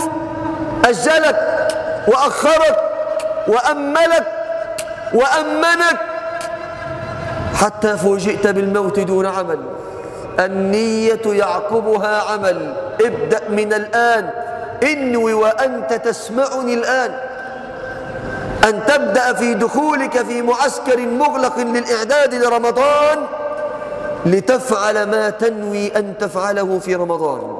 أجلك وأخرك وأملك وأمنك حتى فوجئت بالموت دون عمل. النية يعقبها عمل. ابدأ من الآن، انوي وأنت تسمعني الآن أن تبدأ في دخولك في معسكر مغلق للإعداد لرمضان لتفعل ما تنوي أن تفعله في رمضان.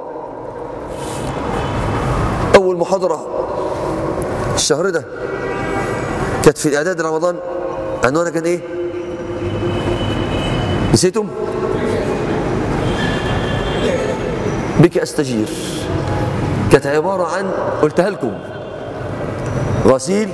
أول محاضرة الشهر ده كانت في الإعداد لرمضان، عنوانها كان إيه؟ نسيتم؟ بك أستجير. كانت عبارة عن، قلتها لكم، غسيل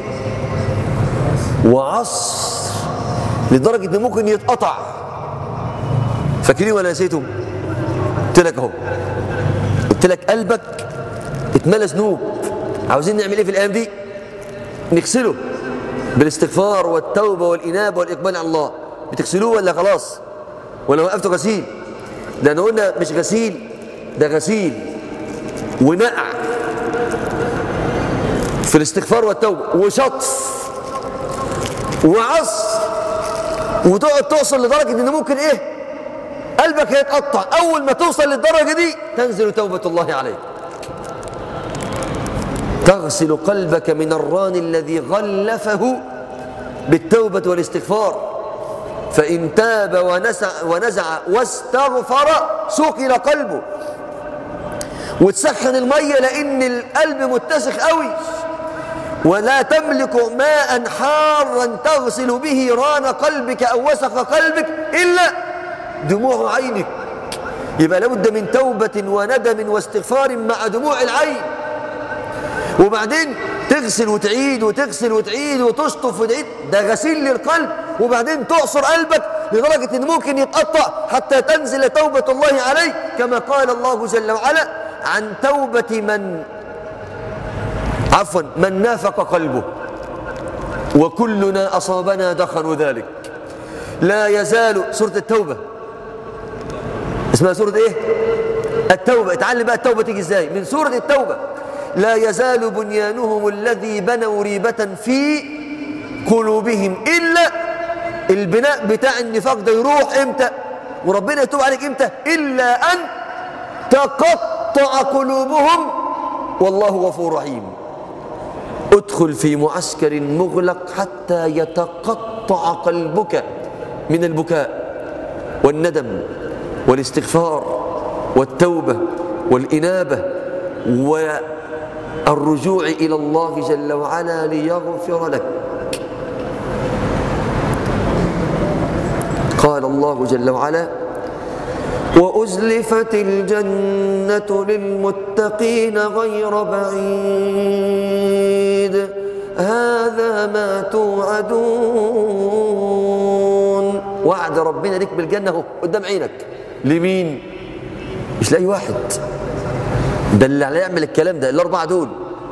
وعصر لدرجة إنه ممكن يتقطع. فاكرين ولا نسيتم؟ قلت لك أهو، قلت لك قلبك اتملى ذنوب. عاوزين نعمل إيه في الأيام دي؟ نغسله بالاستغفار والتوبة والإنابة والإقبال على الله. بتغسلوه ولا خلاص؟ ولا وقفتوا غسيل؟ ده أنا قلنا مش غسيل، ده غسيل ونقع في الاستغفار والتوبة وشطف وعصر، وتقعد توصل لدرجة إن ممكن إيه؟ قلبك هيتقطع. أول ما توصل للدرجة دي تنزل توبة الله عليك. تغسل قلبك من الران الذي غلفه بالتوبة والاستغفار. فإن تاب ونزع, ونزع واستغفر سقل قلبه. وتسخن المية لأن القلب متسخ قوي، ولا تملك ماء حارا تغسل به ران قلبك أو وسخ قلبك إلا دموع عينك. يبقى لابد من توبة وندم واستغفار مع دموع العين. وبعدين تغسل وتعيد وتغسل وتعيد وتشطف وتعيد. ده غسيل للقلب. وبعدين تعصر قلبك لدرجة إن ممكن يتقطع حتى تنزل توبة الله عليه، كما قال الله جل وعلا عن توبة من عفوا من نافق قلبه وكلنا أصابنا دخن ذلك. لا يزال سورة التوبة اسمها سورة ايه؟ التوبة. اتعلم بقى التوبة تيجي ازاي من سورة التوبة. لا يزال بنيانهم الذي بنوا ريبة في قلوبهم إلا البناء بتاع النفاق ده يروح امتى وربنا يتوب عليك امتى؟ إلا أن تقطع قلوبهم والله غفور رحيم. ادخل في معسكر مغلق حتى يتقطع قلبك من البكاء والندم والاستغفار والتوبة والإنابة والرجوع إلى الله جل وعلا ليغفر لك. قال الله جل وعلا وأزلفت الجنة للمتقين غير بعيد هذا ما توعدون. وعد ربنا لك بالجنة اهو قدام عينك. لمين؟ مش لأي واحد، ده اللي هيعمل الكلام ده الأربعة دول.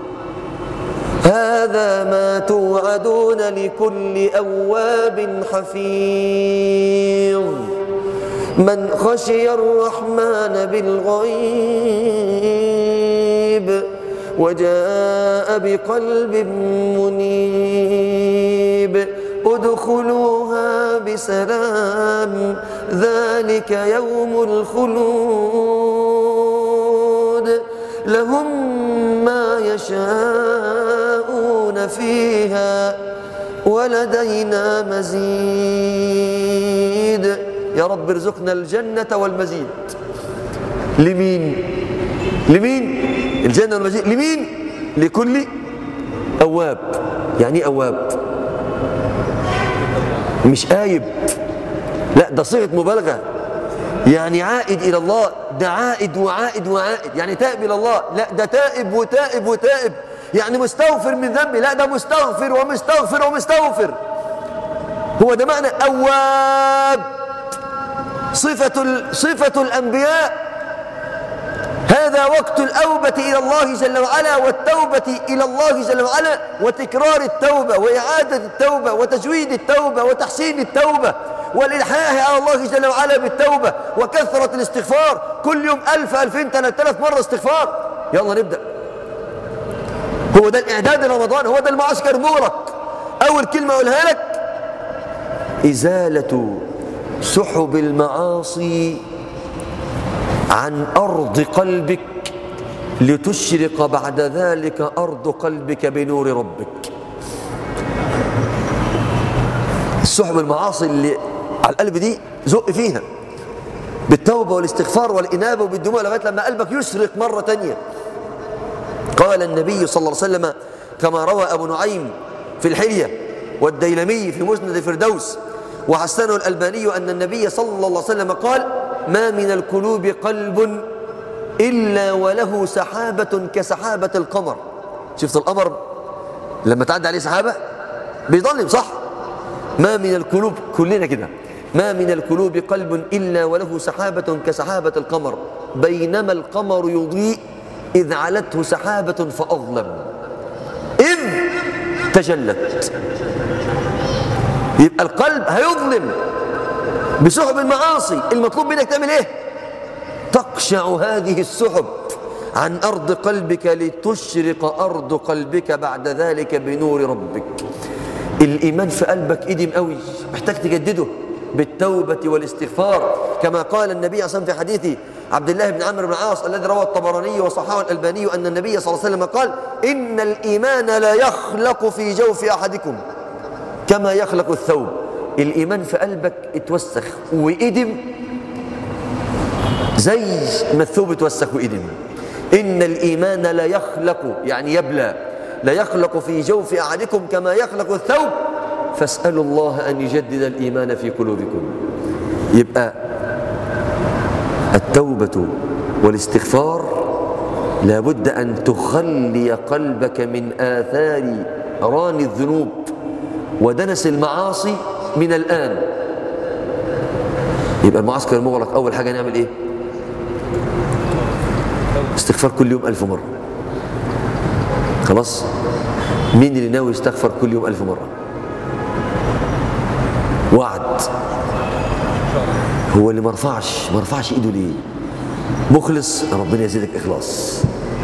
هذا ما توعدون لكل أواب حفيظ من خشي الرحمن بالغيب وجاء بقلب منيب ادخلوها بسلام ذلك يوم الخلود لهم ما يشاءون فيها ولدينا مزيد. يا رب ارزقنا الجنة والمزيد. لمين؟ لمين؟ الجنة والمزيد لمين؟ لكل أواب. يعني ايه أواب؟ مش آيب، لا ده صيغة مبالغة، يعني عائد إلى الله. ده عائد وعائد وعائد، يعني تائب إلى الله، لا ده تائب وتائب وتائب، يعني مستغفر من ذنبي، لا ده مستغفر ومستغفر ومستغفر. هو ده معنى أواب. صفة صفة الأنبياء. هذا وقت الأوبة إلى الله جل وعلا والتوبة إلى الله جل وعلا وتكرار التوبة وإعادة التوبة وتجويد التوبة وتحسين التوبة والإلحاح على الله جل وعلا بالتوبة وكثرة الاستغفار. كل يوم ألف ألفين ثلاثة آلاف مرة استغفار. يلا نبدأ. هو ده الإعداد لرمضان، هو ده المعسكر المغلق. أول كلمة أقولها لك إزالة سحب المعاصي عن أرض قلبك لتشرق بعد ذلك أرض قلبك بنور ربك. السحب المعاصي اللي على القلب دي زق فيها بالتوبة والاستغفار والإنابة وبالدموع لغاية لما قلبك يشرق مرة تانية. قال النبي صلى الله عليه وسلم كما روى أبو نعيم في الحلية والديلمي في مسند الفردوس وحسنه الألباني أن النبي صلى الله عليه وسلم قال ما من القلوب قلب إلا وله سحابة كسحابة القمر. شفت القمر لما تعدي عليه سحابة بيضلم صح؟ ما من القلوب كلنا كده ما من القلوب قلب إلا وله سحابة كسحابة القمر بينما القمر يضيء إذ علته سحابة فأظلم إذ تجلت. يبقى القلب هيظلم بسحب المعاصي. المطلوب منك تعمل ايه؟ تقشع هذه السحب عن أرض قلبك لتشرق أرض قلبك بعد ذلك بنور ربك. الإيمان في قلبك قديم قوي، محتاج تجدده بالتوبة والاستغفار كما قال النبي صلى الله عليه وسلم في حديث عبد الله بن عمرو بن العاص الذي رواه الطبراني وصححه الألباني أن النبي صلى الله عليه وسلم قال إن الإيمان لا يخلق في جوف أحدكم كما يخلق الثوب. الإيمان في قلبك اتوسخ وإدم زي ما الثوب اتوسخ وإدم. إن الإيمان لا يخلق يعني يبلى لا يخلق في جوف أحدكم كما يخلق الثوب فاسألوا الله أن يجدد الإيمان في قلوبكم. يبقى التوبة والاستغفار لابد أن تخلي قلبك من آثار ران الذنوب ودنس المعاصي من الآن. يبقى المعسكر المغلق أول حاجة نعمل إيه؟ استغفار كل يوم ألف مرة. خلاص؟ مين اللي ناوي يستغفر كل يوم ألف مرة؟ وعد هو اللي ما رفعش ما رفعش ايده ليه؟ مخلص، ربنا يزيدك اخلاص.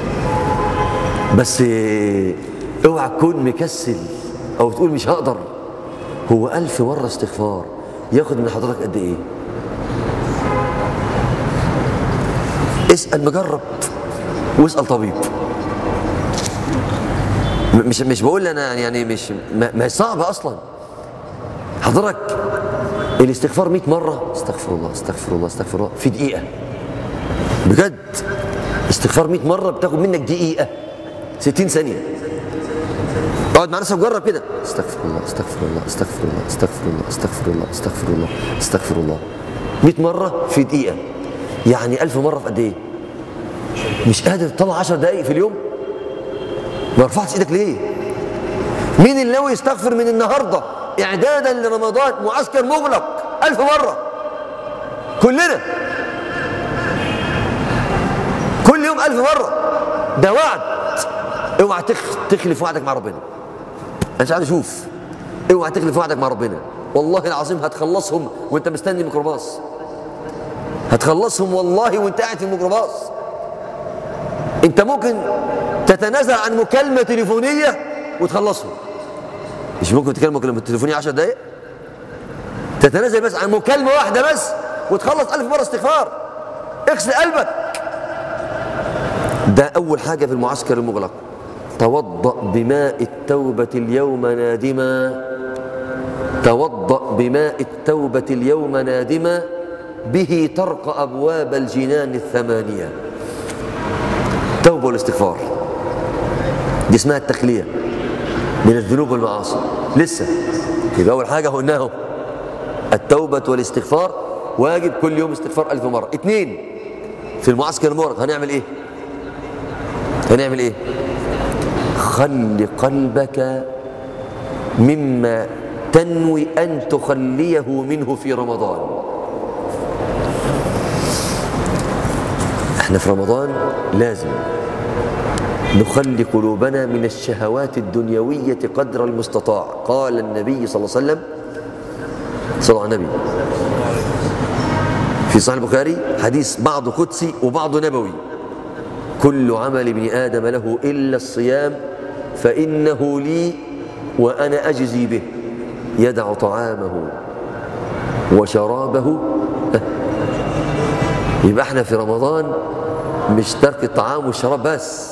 بس اوعى تكون مكسل او تقول مش هقدر. هو ألف مرة استغفار ياخد من حضرتك قد ايه؟ اسأل مجرب واسأل طبيب. مش مش بقول انا يعني مش ما هي صعبة اصلا. حضرتك الاستغفار مئة مرة استغفر الله استغفر الله استغفر الله في دقيقة. بجد استغفار مئة مرة بتاخد منك دقيقة، ستين ثانية. اقعد مع نفسك وجرب كده، استغفر الله استغفر الله استغفر الله استغفر الله استغفر الله استغفر الله استغفر الله مئة مرة في دقيقة، يعني ألف مرة في قد ايه؟ مش قادر تطلع عشر دقايق في اليوم؟ ما رفعتش ايدك ليه؟ مين اللي ناوي يستغفر من النهارده اعدادا لرمضان معسكر مغلق ألف مرة؟ كلنا كل يوم ألف مرة. ده وعد، اوعى تخلف وعدك مع ربنا. انا مش عايز اشوف، اوعى تخلف وعدك مع ربنا. والله العظيم هتخلصهم وانت مستني الميكروباص، هتخلصهم والله وانت قاعد في الميكروباص. انت ممكن تتنازل عن مكالمة تليفونية وتخلصهم. مش ممكن تكلم مكالمة تليفونية عشر دقايق؟ تتنازل بس عن مكالمة واحدة بس وتخلص ألف مرة استغفار. اغسل قلبك. ده أول حاجة في المعسكر المغلق. توضأ بماء التوبة اليوم نادما، توضأ بماء التوبة اليوم نادما، به ترقى أبواب الجنان الثمانية. توبة والاستغفار دي اسمها التخلية من الذنوب والمعاصي. لسه يبقى أول حاجة قلناه التوبة والاستغفار، واجب كل يوم استغفار ألف مرة. اثنين، في المعسكر المغلق هنعمل ايه؟ هنعمل ايه؟ خل قلبك مما تنوي أن تخليه منه في رمضان. احنا في رمضان لازم نخلي قلوبنا من الشهوات الدنيوية قدر المستطاع. قال النبي صلى الله عليه وسلم، صلى على النبي، في صحيح البخاري حديث بعض قدسي وبعض نبوي: كل عمل ابن آدم له إلا الصيام فإنه لي وأنا أجزي به، يدع طعامه وشرابه. يبقى احنا في رمضان مش ترك الطعام والشراب بس،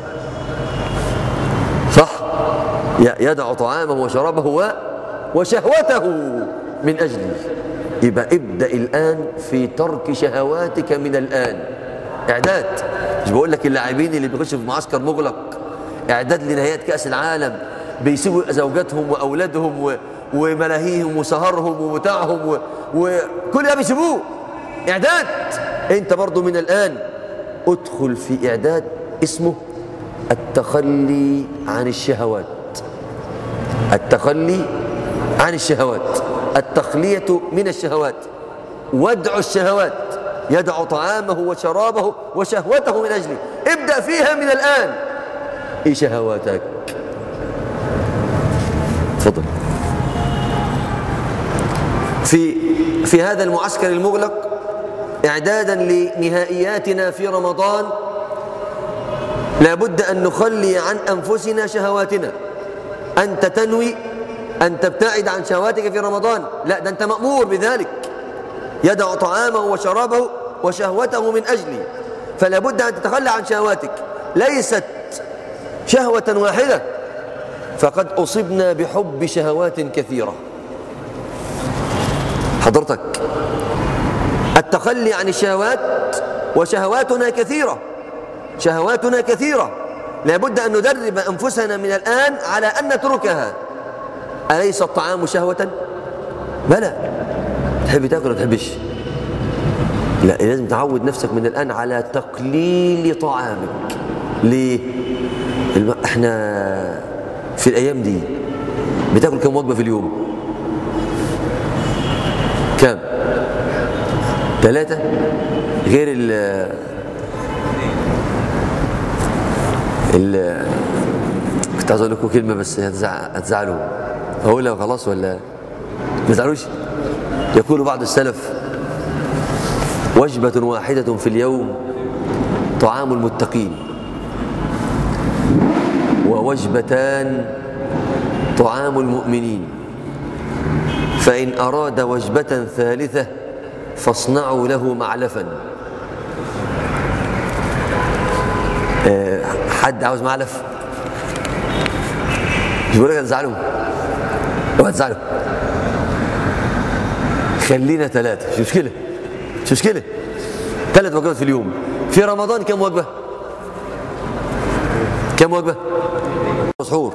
صح؟ يدع طعامه وشرابه وشهوته من أجلي. يبقى ابدأ الآن في ترك شهواتك من الآن. إعداد. مش بقول لك اللاعبين اللي بيخشوا في معسكر مغلق إعداد لنهاية كأس العالم بيسيبوا زوجاتهم وأولادهم وملاهيهم وسهرهم ومتاعهم وكل ده بيسيبوه. إعداد. أنت برضو من الآن ادخل في إعداد اسمه التخلي عن الشهوات. التخلي عن الشهوات، التخلية من الشهوات، ودع الشهوات، يدع طعامه وشرابه وشهوته من أجله. ابدأ فيها من الآن. إيه شهواتك؟ تفضل. في في هذا المعسكر المغلق إعدادا لنهائياتنا في رمضان لابد أن نخلي عن أنفسنا شهواتنا. أنت تنوي أن تبتعد عن شهواتك في رمضان؟ لا، ده أنت مأمور بذلك. يدع طعامه وشرابه وشهوته من أجلي. فلا بد أن تتخلى عن شهواتك. ليست شهوة واحدة، فقد أصبنا بحب شهوات كثيرة. حضرتك التخلي عن الشهوات، وشهواتنا كثيرة، شهواتنا كثيرة، لا بد أن ندرب أنفسنا من الآن على أن نتركها. أليس الطعام شهوة؟ بلى. تحب تأكل ولا تحبش؟ لا، لازم تعود نفسك من الآن على تقليل طعامك. ليه؟ احنا في الأيام دي بتاكل كم وجبة في اليوم؟ كم؟ ثلاثة؟ غير ال ال كنت عايز اقول لكم كلمة بس هتزعلوا. أقولها خلاص ولا ما تزعلوش؟ يقول بعض السلف وجبة واحدة في اليوم طعام المتقين، ووجبتان طعام المؤمنين، فإن أراد وجبة ثالثة فاصنعوا له معلفا. أه حد عاوز معلف؟ مش بقول لك هتزعلوا، اوعى تزعلوا. خلينا ثلاثة، مش مشكلة، مش مشكلة. ثلاث وجبات في اليوم. في رمضان كم وجبة؟ كم وجبة؟ سحور.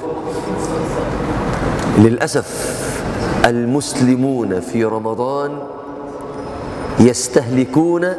للأسف المسلمون في رمضان يستهلكون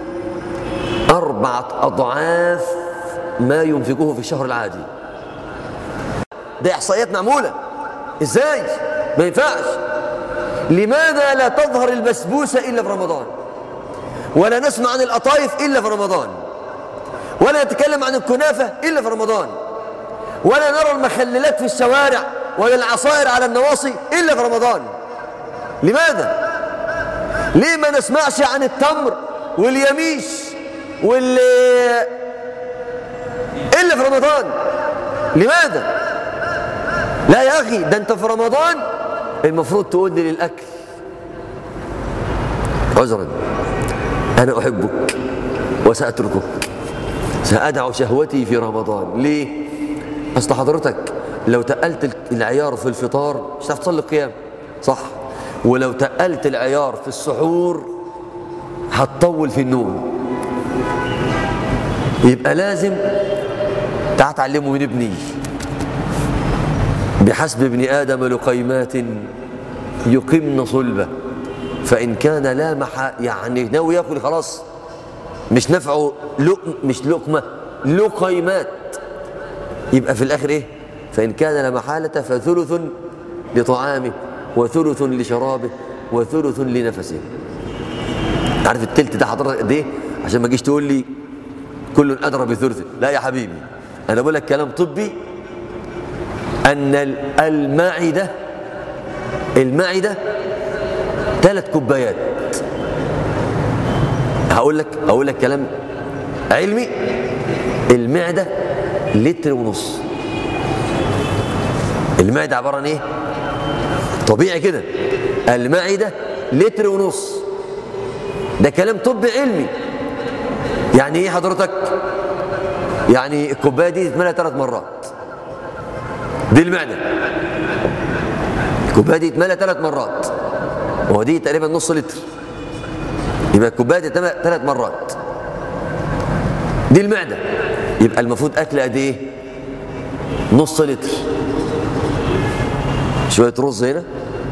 أربعة أضعاف ما ينفقوه في الشهر العادي. ده إحصائيات معمولة. إزاي؟ ما ينفعش. لماذا لا تظهر البسبوسة إلا في رمضان؟ ولا نسمع عن القطايف إلا في رمضان؟ ولا نتكلم عن الكنافة إلا في رمضان؟ ولا نرى المخللات في الشوارع ولا العصائر على النواصي إلا في رمضان؟ لماذا؟ ليه ما نسمعش عن التمر واليميش وال إلا في رمضان؟ لماذا؟ لا يا أخي، ده أنت في رمضان المفروض تقول لي للأكل عذرا أنا أحبك وسأتركك، سأدع شهوتي في رمضان. ليه؟ أصل حضرتك لو تقلت العيار في الفطار مش هتعرف تصلي القيام، صح؟ ولو تقلت العيار في السحور هتطول في النوم. يبقى لازم تعال تعلمه من ابني. بحسب ابن آدم لقيمات يقمن صلبه، فإن كان لا محا يعني ناوي ياكل خلاص مش نفعه لقم مش لقمة لقيمات، يبقى في الآخر إيه؟ فإن كان لا محالة فثلث لطعامه وثلث لشرابه وثلث لنفسه. عارف التلت ده حضرتك قد إيه؟ عشان ما تجيش تقول لي كل أدرى بثلثه. لا يا حبيبي، أنا بقول لك كلام طبي، أن المعدة المعدة ثلاث كوبايات. هقول لك هقول لك كلام علمي. المعدة لتر ونص. المعدة عبارة عن ايه؟ طبيعي كده، المعدة لتر ونص. ده كلام طبي علمي. يعني ايه حضرتك؟ يعني الكوباية دي تتملى ثلاث مرات. دي المعدة. الكوباية دي تتملى ثلاث مرات، وهو دي تقريبا نص لتر، يبقى الكوباية دي تتملى ثلاث مرات. دي المعدة. يبقى المفروض أكل قد إيه؟ نص لتر. شوية رز هنا،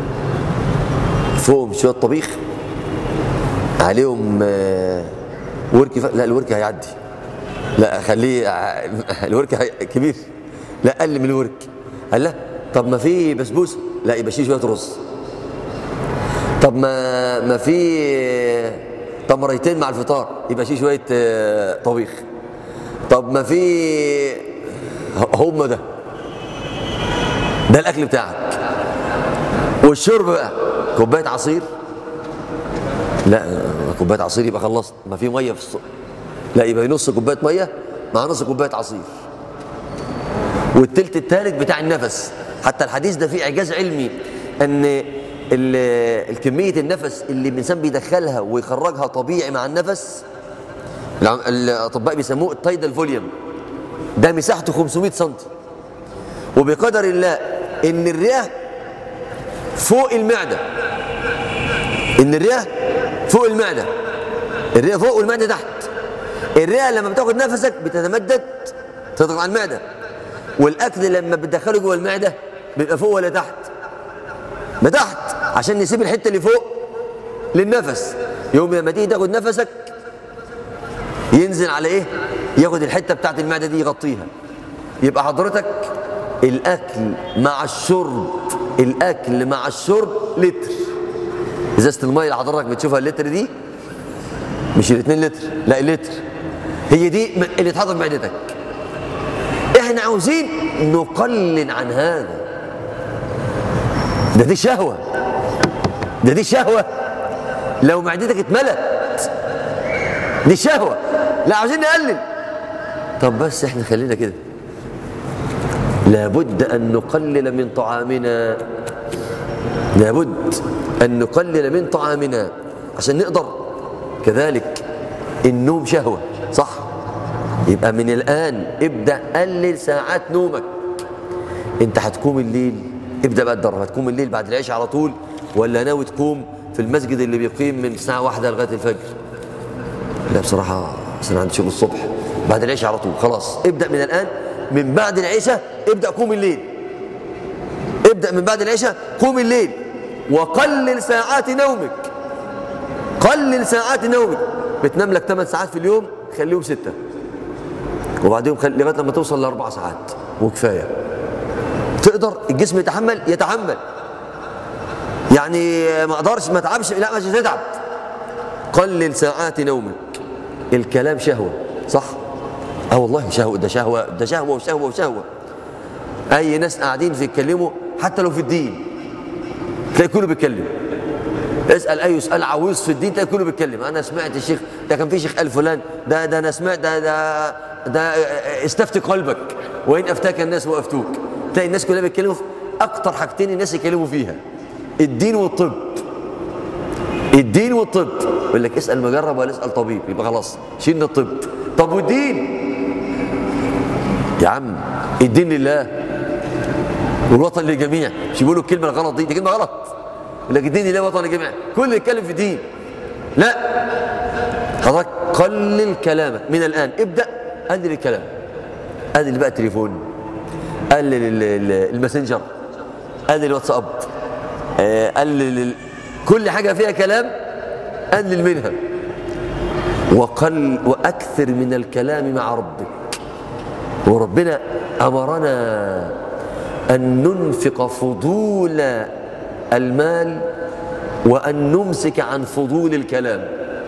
فوقهم شوية طبيخ، عليهم ورك ف... لا الورك هيعدي، لا خليه الورك هي... كبير، لا أقل من الورك. قال لا طب ما في بسبوسة، لا يبقى شيل شوية رز. طب ما ما في تمريتين مع الفطار، يبقى شيل شوية طبيخ. طب ما في هم ده ده الأكل بتاعك. والشرب بقى كوباية عصير، لا كوباية عصير يبقى خلصت. ما في مية في الصبح، لا يبقى نص كوباية مية مع نص كوباية عصير. والتلت الثالث بتاع النفس. حتى الحديث ده فيه إعجاز علمي، أن الكمية النفس اللي الإنسان بيدخلها ويخرجها طبيعي مع النفس، الأطباء بيسموه التايدال فوليوم، ده مساحته خمسمائة سنتي. وبقدر الله إن الرئة فوق المعدة، إن الرئة فوق المعدة، الرئة فوق والمعدة تحت. الرئة لما بتاخد نفسك بتتمدد تضغط على المعدة، والأكل لما بتدخله جوه المعدة بيبقى فوق ولا تحت؟ ما تحت، عشان نسيب الحتة اللي فوق للنفس. يوم لما تيجي تاخد نفسك ينزل على ايه؟ ياخد الحتة بتاعت المعدة دي يغطيها. يبقى حضرتك الأكل مع الشرب، الأكل مع الشرب لتر. إزازة المية اللي حضرتك بتشوفها اللتر دي مش الاتنين لتر، لا اللتر هي دي اللي تحضر معدتك. احنا عاوزين نقلل عن هذا. ده دي شهوة، ده دي شهوة. لو معدتك اتملت دي شهوة، لا عاوزين نقلل. طب بس احنا خلينا كده، لابد أن نقلل من طعامنا، لابد أن نقلل من طعامنا عشان نقدر. كذلك النوم شهوة، صح؟ يبقى من الآن ابدأ قلل ساعات نومك. انت هتقوم الليل، ابدأ بقى الدرجة، هتقوم الليل بعد العشاء على طول ولا ناوي تقوم في المسجد اللي بيقيم من الساعة واحدة لغاية الفجر؟ لا بصراحة أنا عندي شغل الصبح، بعد العشاء على طول. خلاص ابدأ من الآن، من بعد العشاء ابدأ قوم الليل، ابدأ من بعد العشاء قوم الليل، وقلل ساعات نومك، قلل ساعات نومك. بتنام لك ثمان ساعات في اليوم، خليهم ستة، وبعدين خلي لغاية لما توصل لأربع ساعات وكفاية. تقدر الجسم يتحمل، يتحمل. يعني ما اقدرش ما اتعبش، لا مش هتتعب. قلل ساعات نومك. الكلام شهوة، صح؟ اه والله شهوة، ده شهوة، ده شهوة وشهوة وشهوة. اي ناس قاعدين في يتكلموا حتى لو في الدين تلاقي كله بيتكلم. اسال اي سؤال عويص في الدين تلاقي كله بيتكلم. انا سمعت الشيخ ده، كان في شيخ قال فلان ده ده انا سمعت ده ده ده استفتي قلبك وان افتاك الناس وافتوك. تلاقي الناس كلها بيتكلموا في اكتر حاجتين الناس يتكلموا فيها، الدين والطب. الدين والطب، يقول لك اسال مجرب ولا اسال طبيب، يبقى خلاص شيلنا الطب. طب والدين يا عم؟ الدين لله والوطن للجميع. مش بيقولوا الكلمه الغلط دي؟ دي كلمه غلط. يقول لك الدين لله والوطن للجميع، كل يتكلم في دين. لا، حضرتك قلل كلامك من الان، ابدا قلل الكلام، قلل بقى التليفون، قلل الماسنجر، قلل الواتساب، قلل كل حاجه فيها كلام، قلل منها. وقل واكثر من الكلام مع ربك. وربنا امرنا ان ننفق فضول المال وان نمسك عن فضول الكلام.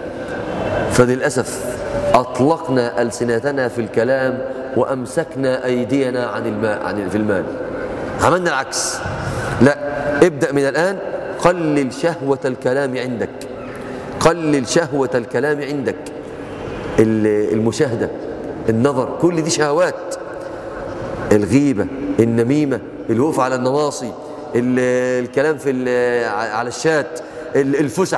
فللاسف اطلقنا السنتنا في الكلام وامسكنا ايدينا عن الماء عن في المال، عملنا العكس. لا، ابدا من الان قلل شهوه الكلام عندك، قلل شهوه الكلام عندك. المشاهده، النظر، كل دي شهوات. الغيبه، النميمه، الوقوف على النواصي، الكلام في على الشات، الفسح،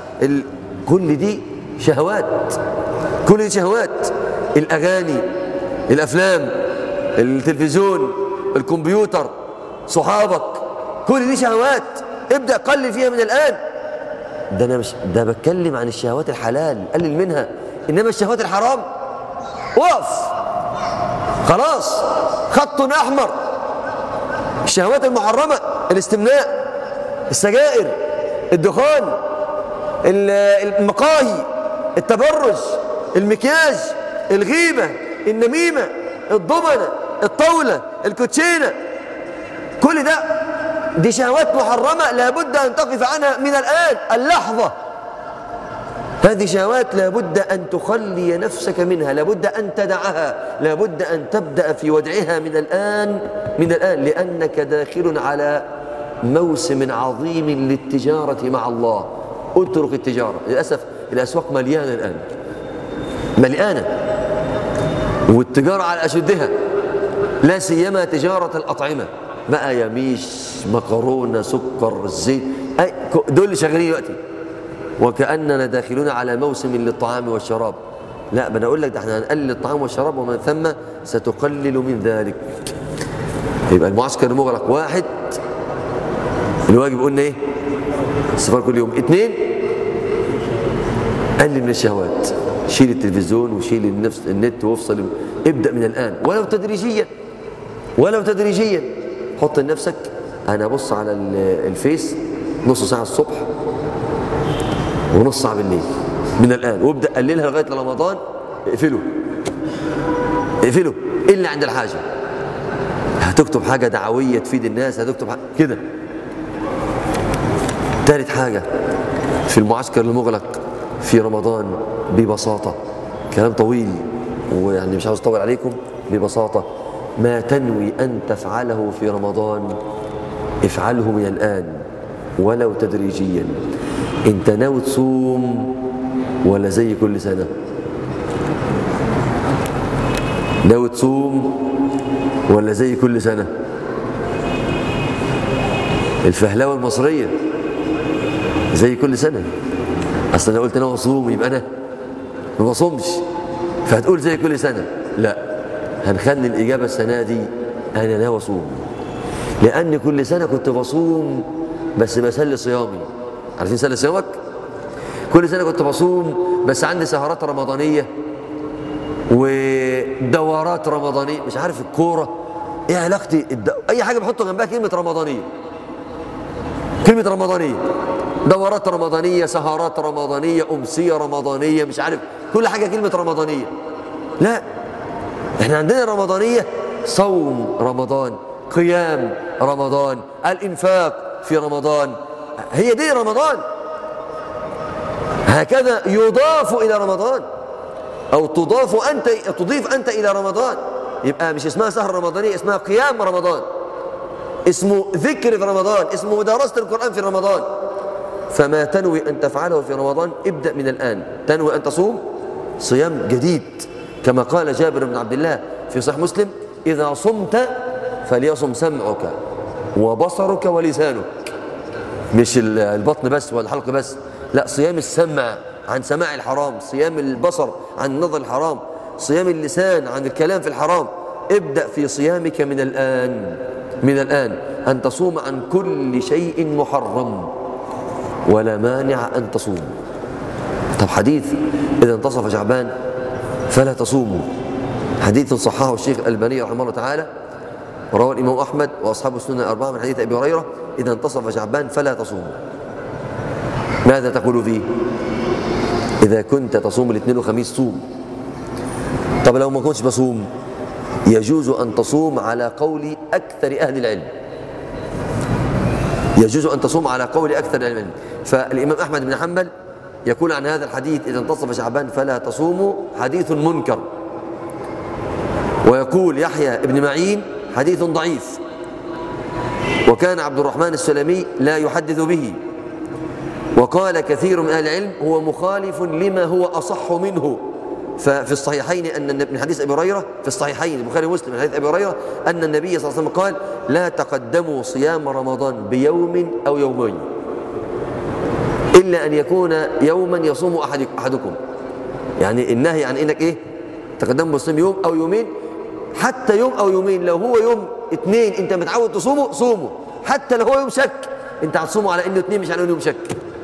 كل دي شهوات، كل دي شهوات. الاغاني، الافلام، التلفزيون، الكمبيوتر، صحابك، كل دي شهوات. ابدا قلل فيها من الان. ده انا مش ده بتكلم عن الشهوات الحلال، قلل منها. انما الشهوات الحرام وقف، خلاص خط احمر. الشهوات المحرمه، الاستمناء، السجائر، الدخان، المقاهي، التبرج، المكياج، الغيبه، النميمه، الضمنه، الطاوله، الكوتشينه، كل ده دي شهوات محرمه لابد ان تقف عنها من الان، اللحظه. هذه شهوات لابد أن تخلي نفسك منها، لابد أن تدعها، لابد أن تبدأ في ودعها من الآن، من الآن، لأنك داخل على موسم عظيم للتجارة مع الله. اترك التجارة. للأسف الأسواق مليانة الآن، مليانة، والتجارة على أشدها، لا سيما تجارة الأطعمة بقى، يميش، مكرونة، سكر، زيت، دول اللي شغالين دلوقتي. وكأننا داخلون على موسم للطعام والشراب. لا، بدنا أقول لك ده احنا هنقلل الطعام والشراب ومن ثم ستقلل من ذلك. يبقى المعسكر المغلق واحد، الواجب قلنا ايه؟ السفر كل يوم. اثنين، قلل من الشهوات، شيل التلفزيون وشيل النفس النت وافصل. ابدأ من الآن ولو تدريجيا، ولو تدريجيا. حط لنفسك أنا أبص على الفيس نص ساعة الصبح ونص ساعة بالليل من الآن، وابدأ قللها لغاية رمضان. اقفله، اقفله إلا عند الحاجة. هتكتب حاجة دعوية تفيد الناس، هتكتب حاجة كده. ثالث حاجة في المعسكر المغلق في رمضان، ببساطة، كلام طويل ويعني مش عاوز أطول عليكم، ببساطة ما تنوي أن تفعله في رمضان افعله من الآن ولو تدريجيا. انت ناوي تصوم ولا زي كل سنة؟ ناوي تصوم ولا زي كل سنة؟ الفهلوة المصرية زي كل سنة. أصلا لو قلت أنا أصوم يبقى أنا ما بصومش، فهتقول زي كل سنة. لا، هنخلي الإجابة السنة دي أنا ناوي أصوم، لأن كل سنة كنت بصوم بس بسلي صيامي. عارفين سلي صيامك؟ كل سنة كنت بصوم بس عندي سهرات رمضانية ودورات رمضانية. مش عارف الكورة ايه علاقتي الد... اي حاجة بحطه جنبها كلمة رمضانية، كلمة رمضانية، دورات رمضانية، سهرات رمضانية، أمسية رمضانية، مش عارف كل حاجة كلمة رمضانية. لا، احنا عندنا رمضانية صوم رمضان، قيام رمضان، الإنفاق في رمضان، هي دي رمضان. هكذا يضاف إلى رمضان، أو تضاف أنت، تضيف أنت إلى رمضان. يبقى مش اسمها سهر رمضانية، اسمها قيام رمضان، اسمه ذكر في رمضان، اسمه مدارسة القرآن في رمضان. فما تنوي أن تفعله في رمضان ابدأ من الآن. تنوي أن تصوم صيام جديد، كما قال جابر بن عبد الله في صحيح مسلم: إذا صمت فليصم سمعك وبصرك ولسانك. مش البطن بس والحلق بس، لا، صيام السمع عن سماع الحرام، صيام البصر عن نظر الحرام، صيام اللسان عن الكلام في الحرام. ابدأ في صيامك من الآن، من الآن أن تصوم عن كل شيء محرم، ولا مانع أن تصوم. طب حديث إذا انتصف شعبان فلا تصوموا، حديث صححه الشيخ الألباني رحمه الله تعالى، رواه الإمام أحمد وأصحاب السنن الأربعة من حديث أبي هريرة: إذا انتصف شعبان فلا تصوموا. ماذا تقول فيه؟ إذا كنت تصوم الاثنين والخميس صوم. طب لو ما كنتش بصوم يجوز أن تصوم على قول أكثر أهل العلم، يجوز أن تصوم على قول أكثر أهل العلم. فالإمام أحمد بن حنبل يقول عن هذا الحديث: إذا انتصف شعبان فلا تصوموا، حديث منكر. ويقول يحيى بن معين: حديث ضعيف. وكان عبد الرحمن السلمي لا يحدث به. وقال كثير من أهل العلم: هو مخالف لما هو أصح منه. ففي الصحيحين أن من حديث أبي هريرة، في الصحيحين البخاري ومسلم من حديث أبي هريرة أن النبي صلى الله عليه وسلم قال: لا تقدموا صيام رمضان بيوم أو يومين، إلا أن يكون يوما يصوم أحدكم. يعني النهي عن إنك إيه تقدموا بالصيام يوم أو يومين، حتى يوم أو يومين. لو هو يوم اثنين أنت متعود تصومه صومه، حتى لو هو يوم شك أنت هتصومه على إنه اثنين مش على إنه يوم شك.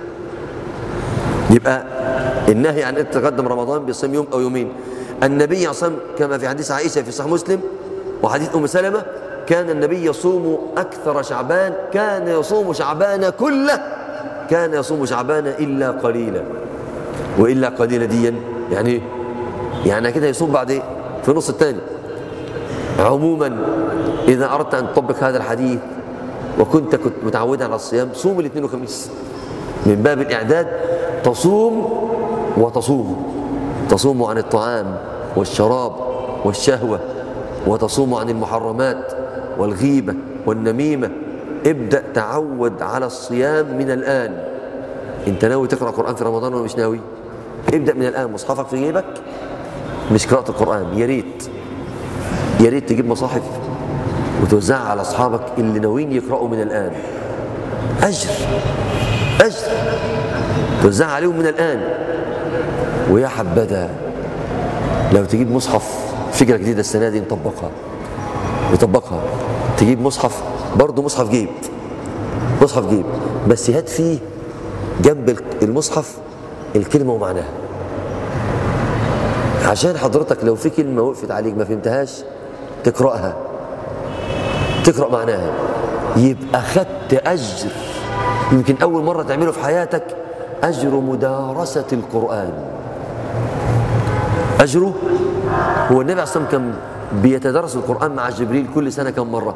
يبقى النهي عن أن تقدم رمضان بالصيام يوم أو يومين. النبي صلى الله عليه وسلم كما في حديث عائشة في صحيح مسلم وحديث أم سلمة: كان النبي يصوم أكثر شعبان، كان يصوم شعبان كله، كان يصوم شعبان إلا قليلا. وإلا قليلا ديا يعني إيه؟ يعني كده يصوم بعد إيه؟ في النص الثاني. عموما إذا أردت أن تطبق هذا الحديث وكنت كنت متعودا على الصيام، صوم الاثنين والخميس من باب الإعداد. تصوم وتصوم، تصوم عن الطعام والشراب والشهوة، وتصوم عن المحرمات والغيبة والنميمة. ابدأ تعود على الصيام من الآن. انت ناوي تقرأ قرآن في رمضان ولا مش ناوي؟ ابدأ من الآن، مصحفك في جيبك، مش قراءة القرآن. يا ريت يا ريت تجيب مصاحف وتوزعها على أصحابك اللي ناويين يقرأوا من الآن. أجر أجر توزعها عليهم من الآن. ويا حبذا لو تجيب مصحف، فكرة جديدة السنة دي نطبقها نطبقها تجيب مصحف، برضه مصحف جيب، مصحف جيب بس هات فيه جنب المصحف الكلمة ومعناها، عشان حضرتك لو في كلمة وقفت عليك ما فهمتهاش تقرأها، تقرأ معناها، يبقى خدت أجر يمكن أول مرة تعمله في حياتك، أجر مدارسة القرآن. أجره هو النبي عليه الصلاة والسلام كان بيتدرس القرآن مع جبريل كل سنة كم مرة؟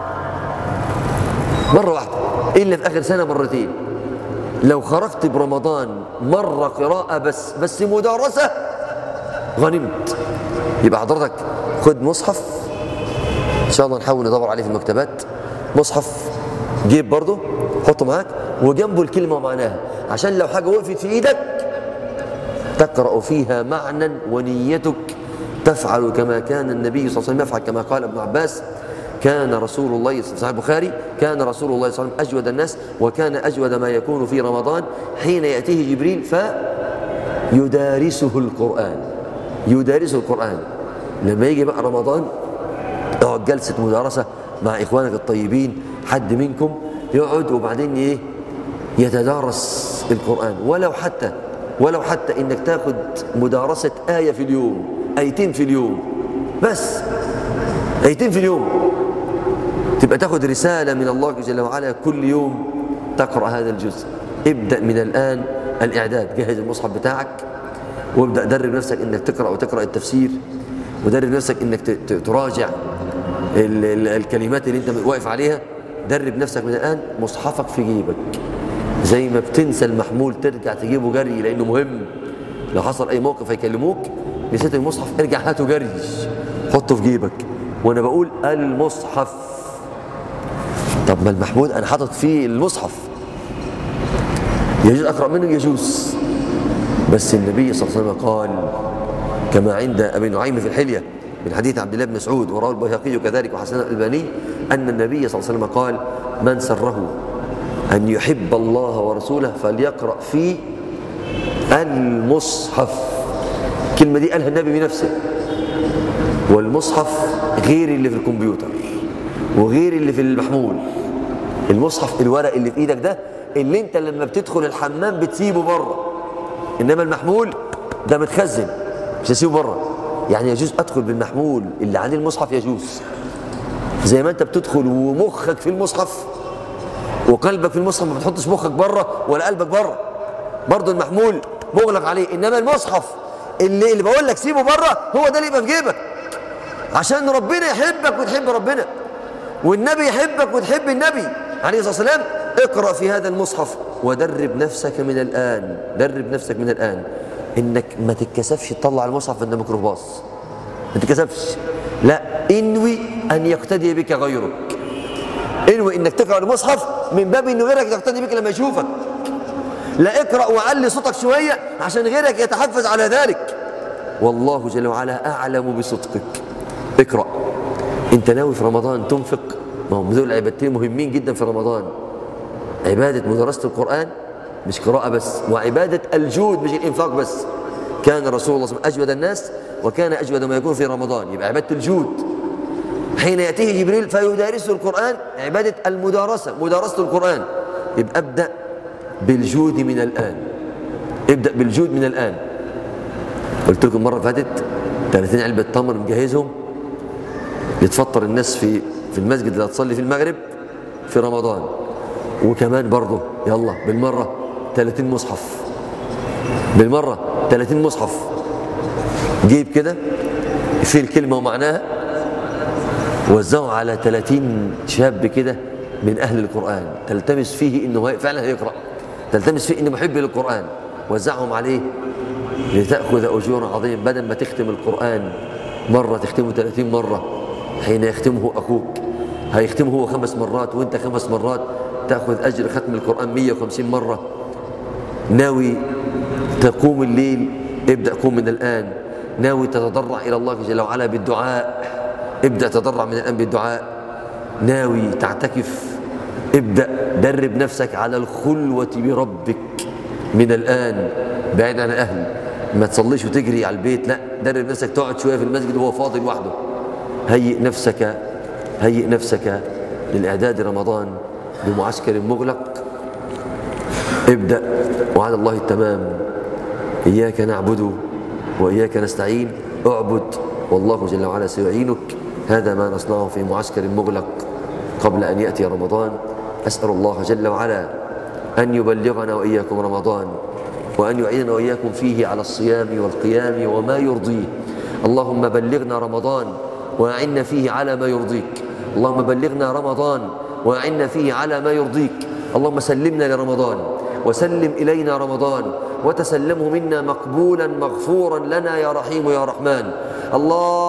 مرة واحدة، إلا في آخر سنة مرتين. لو خرجت برمضان مرة قراءة بس بس مدارسة غنمت. يبقى حضرتك خد مصحف إن شاء الله نحاول ندور عليه في المكتبات، مصحف جيب برضه حطه معاك وجنبه الكلمة ومعناها، عشان لو حاجة وقفت في إيدك تقرأ فيها معنى ونيتك تفعل كما كان النبي صلى الله عليه وسلم يفعل، كما قال ابن عباس كان رسول الله في صحيح البخاري كان رسول الله صلى الله عليه وسلم أجود الناس وكان أجود ما يكون في رمضان حين يأتيه جبريل فيدارسه القرآن. يدارسه القرآن. لما يجي بقى رمضان اقعد جلسة مدارسة مع إخوانك الطيبين، حد منكم يقعد وبعدين ايه يتدارس القرآن، ولو حتى ولو حتى انك تاخد مدارسة آية في اليوم، آيتين في اليوم بس، آيتين في اليوم، تبقى تاخد رسالة من الله جل وعلا كل يوم تقرأ هذا الجزء. ابدأ من الآن الإعداد، جهز المصحف بتاعك وابدأ درب نفسك انك تقرأ وتقرأ التفسير، ودرب نفسك انك تراجع ال ال الكلمات اللي انت واقف عليها. درب نفسك من الآن مصحفك في جيبك، زي ما بتنسى المحمول ترجع تجيبه جري لأنه مهم، لو حصل أي موقف هيكلموك نسيت المصحف ارجع هاته جري حطه في جيبك. وأنا بقول المصحف، طب ما المحمول أنا حاطط فيه المصحف، يجوز أقرأ منه يجوز، بس النبي صلى الله عليه وسلم قال كما عند أبي نعيم في الحلية من حديث عبد الله بن مسعود ورواه البيهقي كذلك وحسن الألباني أن النبي صلى الله عليه وسلم قال من سره أن يحب الله ورسوله فليقرأ في المصحف. الكلمة دي قالها النبي بنفسه، والمصحف غير اللي في الكمبيوتر وغير اللي في المحمول. المصحف الورق اللي في ايدك ده اللي انت لما بتدخل الحمام بتسيبه بره، انما المحمول ده متخزن مش هسيبه بره. يعني يجوز ادخل بالمحمول اللي عليه المصحف، يجوز زي ما انت بتدخل ومخك في المصحف وقلبك في المصحف، ما بتحطش مخك بره ولا قلبك بره، برضه المحمول مغلق عليه. انما المصحف اللي اللي بقول لك سيبه بره هو ده اللي يبقى في جيبك، عشان ربنا يحبك وتحب ربنا، والنبي يحبك وتحب النبي عليه الصلاه والسلام. اقرأ في هذا المصحف ودرب نفسك من الآن، درب نفسك من الآن انك ما تتكسفش تطلع المصحف عند ميكروباص، ما تتكسفش، لا، انوي ان يقتدي بك غيرك، انوي انك تقرأ المصحف من باب ان غيرك يقتدي بك لما يشوفك. لا، اقرأ وعلي صوتك شوية عشان غيرك يتحفز على ذلك، والله جل وعلا اعلم بصدقك. اقرأ. انت ناوي في رمضان تنفق، ما هم دول عبادتين مهمين جدا في رمضان، عبادة مدرسة القرآن مش قراءة بس، وعبادة الجود مش الإنفاق بس. كان رسول الله صلى الله عليه وسلم أجود الناس وكان أجود ما يكون في رمضان، يبقى عبادة الجود. حين يأتيه جبريل فيدارسه القرآن، عبادة المدارسة، مدارسة القرآن. يبقى ابدأ بالجود من الآن، ابدأ بالجود من الآن. قلت لكم مرة فاتت ثلاثين علبة تمر مجهزهم يتفطر الناس في في المسجد اللي هتصلي في المغرب في رمضان، وكمان برضه يلا بالمرة ثلاثين مصحف، بالمرة ثلاثين مصحف. جيب كده في الكلمة ومعناها، وزعوا على ثلاثين شاب كده من أهل القرآن، تلتمس فيه إنه فعلا هيقرأ، تلتمس فيه إنه محب للقرآن، وزعهم عليه لتأخذ أجور عظيم. بدل ما تختم القرآن مرة تختمه ثلاثين مرة، حين يختمه أخوك هيختمه هو خمس مرات وانت خمس مرات، تأخذ أجر ختم القرآن مئة وخمسين مرة. ناوي تقوم الليل، ابدأ قوم من الآن. ناوي تتضرع إلى الله جل وعلا بالدعاء، ابدأ تضرع من الآن بالدعاء. ناوي تعتكف، ابدأ درب نفسك على الخلوة بربك من الآن، بعيد عن الأهل. ما تصليش وتجري على البيت، لا، درب نفسك تقعد شوية في المسجد وهو فاضي لوحده. هيئ نفسك هيئ نفسك للإعداد رمضان بمعسكر مغلق. ابدأ وعلى الله التمام. إياك نعبد وإياك نستعين، اعبد والله جل وعلا سيعينك. هذا ما نصنعه في معسكر مغلق قبل أن يأتي رمضان. أسأل الله جل وعلا أن يبلغنا وإياكم رمضان، وأن يعيننا وإياكم فيه على الصيام والقيام وما يرضيه. اللهم بلغنا رمضان وأعنا فيه على ما يرضيك. اللهم بلغنا رمضان وأعنا فيه على ما يرضيك. اللهم سلمنا لرمضان وسلم إلينا رمضان، وتسلمه منا مقبولا مغفورا لنا يا رحيم يا رحمن. الله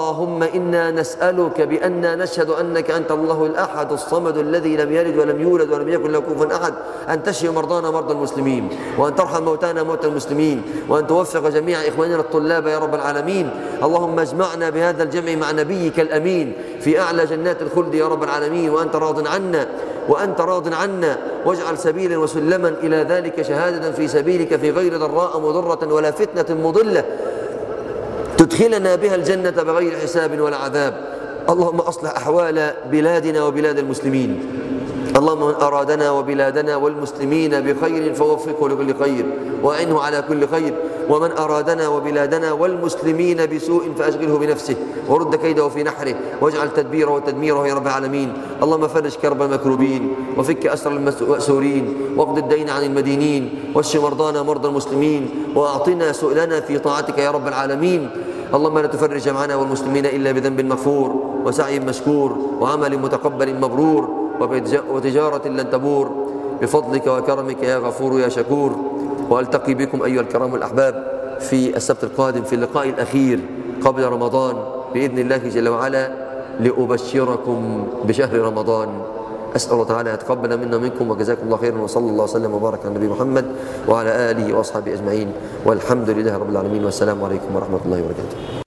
اللهم إنا نسألك بأننا نشهد أنك أنت الله الأحد الصمد الذي لم يلد ولم يولد ولم يكن له كفوا أحد أن تشفي مرضانا مرضى المسلمين، وأن ترحم موتانا موتى المسلمين، وأن توفق جميع إخواننا الطلاب يا رب العالمين. اللهم اجمعنا بهذا الجمع مع نبيك الأمين في أعلى جنات الخلد يا رب العالمين، وأنت راض عنا وأنت راض عنا، واجعل سبيلا وسلما إلى ذلك شهادة في سبيلك في غير ضراء مضرة ولا فتنة مضلة تدخلنا بها الجنة بغير حساب ولا عذاب. اللهم أصلح أحوال بلادنا وبلاد المسلمين. اللهم من أرادنا وبلادنا والمسلمين بخير فوفقه لكل خير وأعنه على كل خير، ومن أرادنا وبلادنا والمسلمين بسوء فأشغله بنفسه ورد كيده في نحره، واجعل تدبيره وتدميره يا رب العالمين. اللهم فرج كرب المكروبين، وفك أسر المأسورين، واقض الدين عن المدينين، واشف مرضانا مرضى المسلمين، وأعطنا سؤلنا في طاعتك يا رب العالمين. اللهم لا تفرج جمعنا والمسلمين إلا بذنب مغفور وسعي مشكور وعمل متقبل مبرور وتجارة لن تبور، بفضلك وكرمك يا غفور يا شكور. وألتقي بكم أيها الكرام الأحباب في السبت القادم في اللقاء الأخير قبل رمضان بإذن الله جل وعلا، لأبشركم بشهر رمضان. أسأل الله تعالى يتقبل منا منكم، وجزاكم الله خيرا، وصلى الله وسلم وبارك على النبي محمد وعلى آله وأصحابه أجمعين، والحمد لله رب العالمين، والسلام عليكم ورحمة الله وبركاته.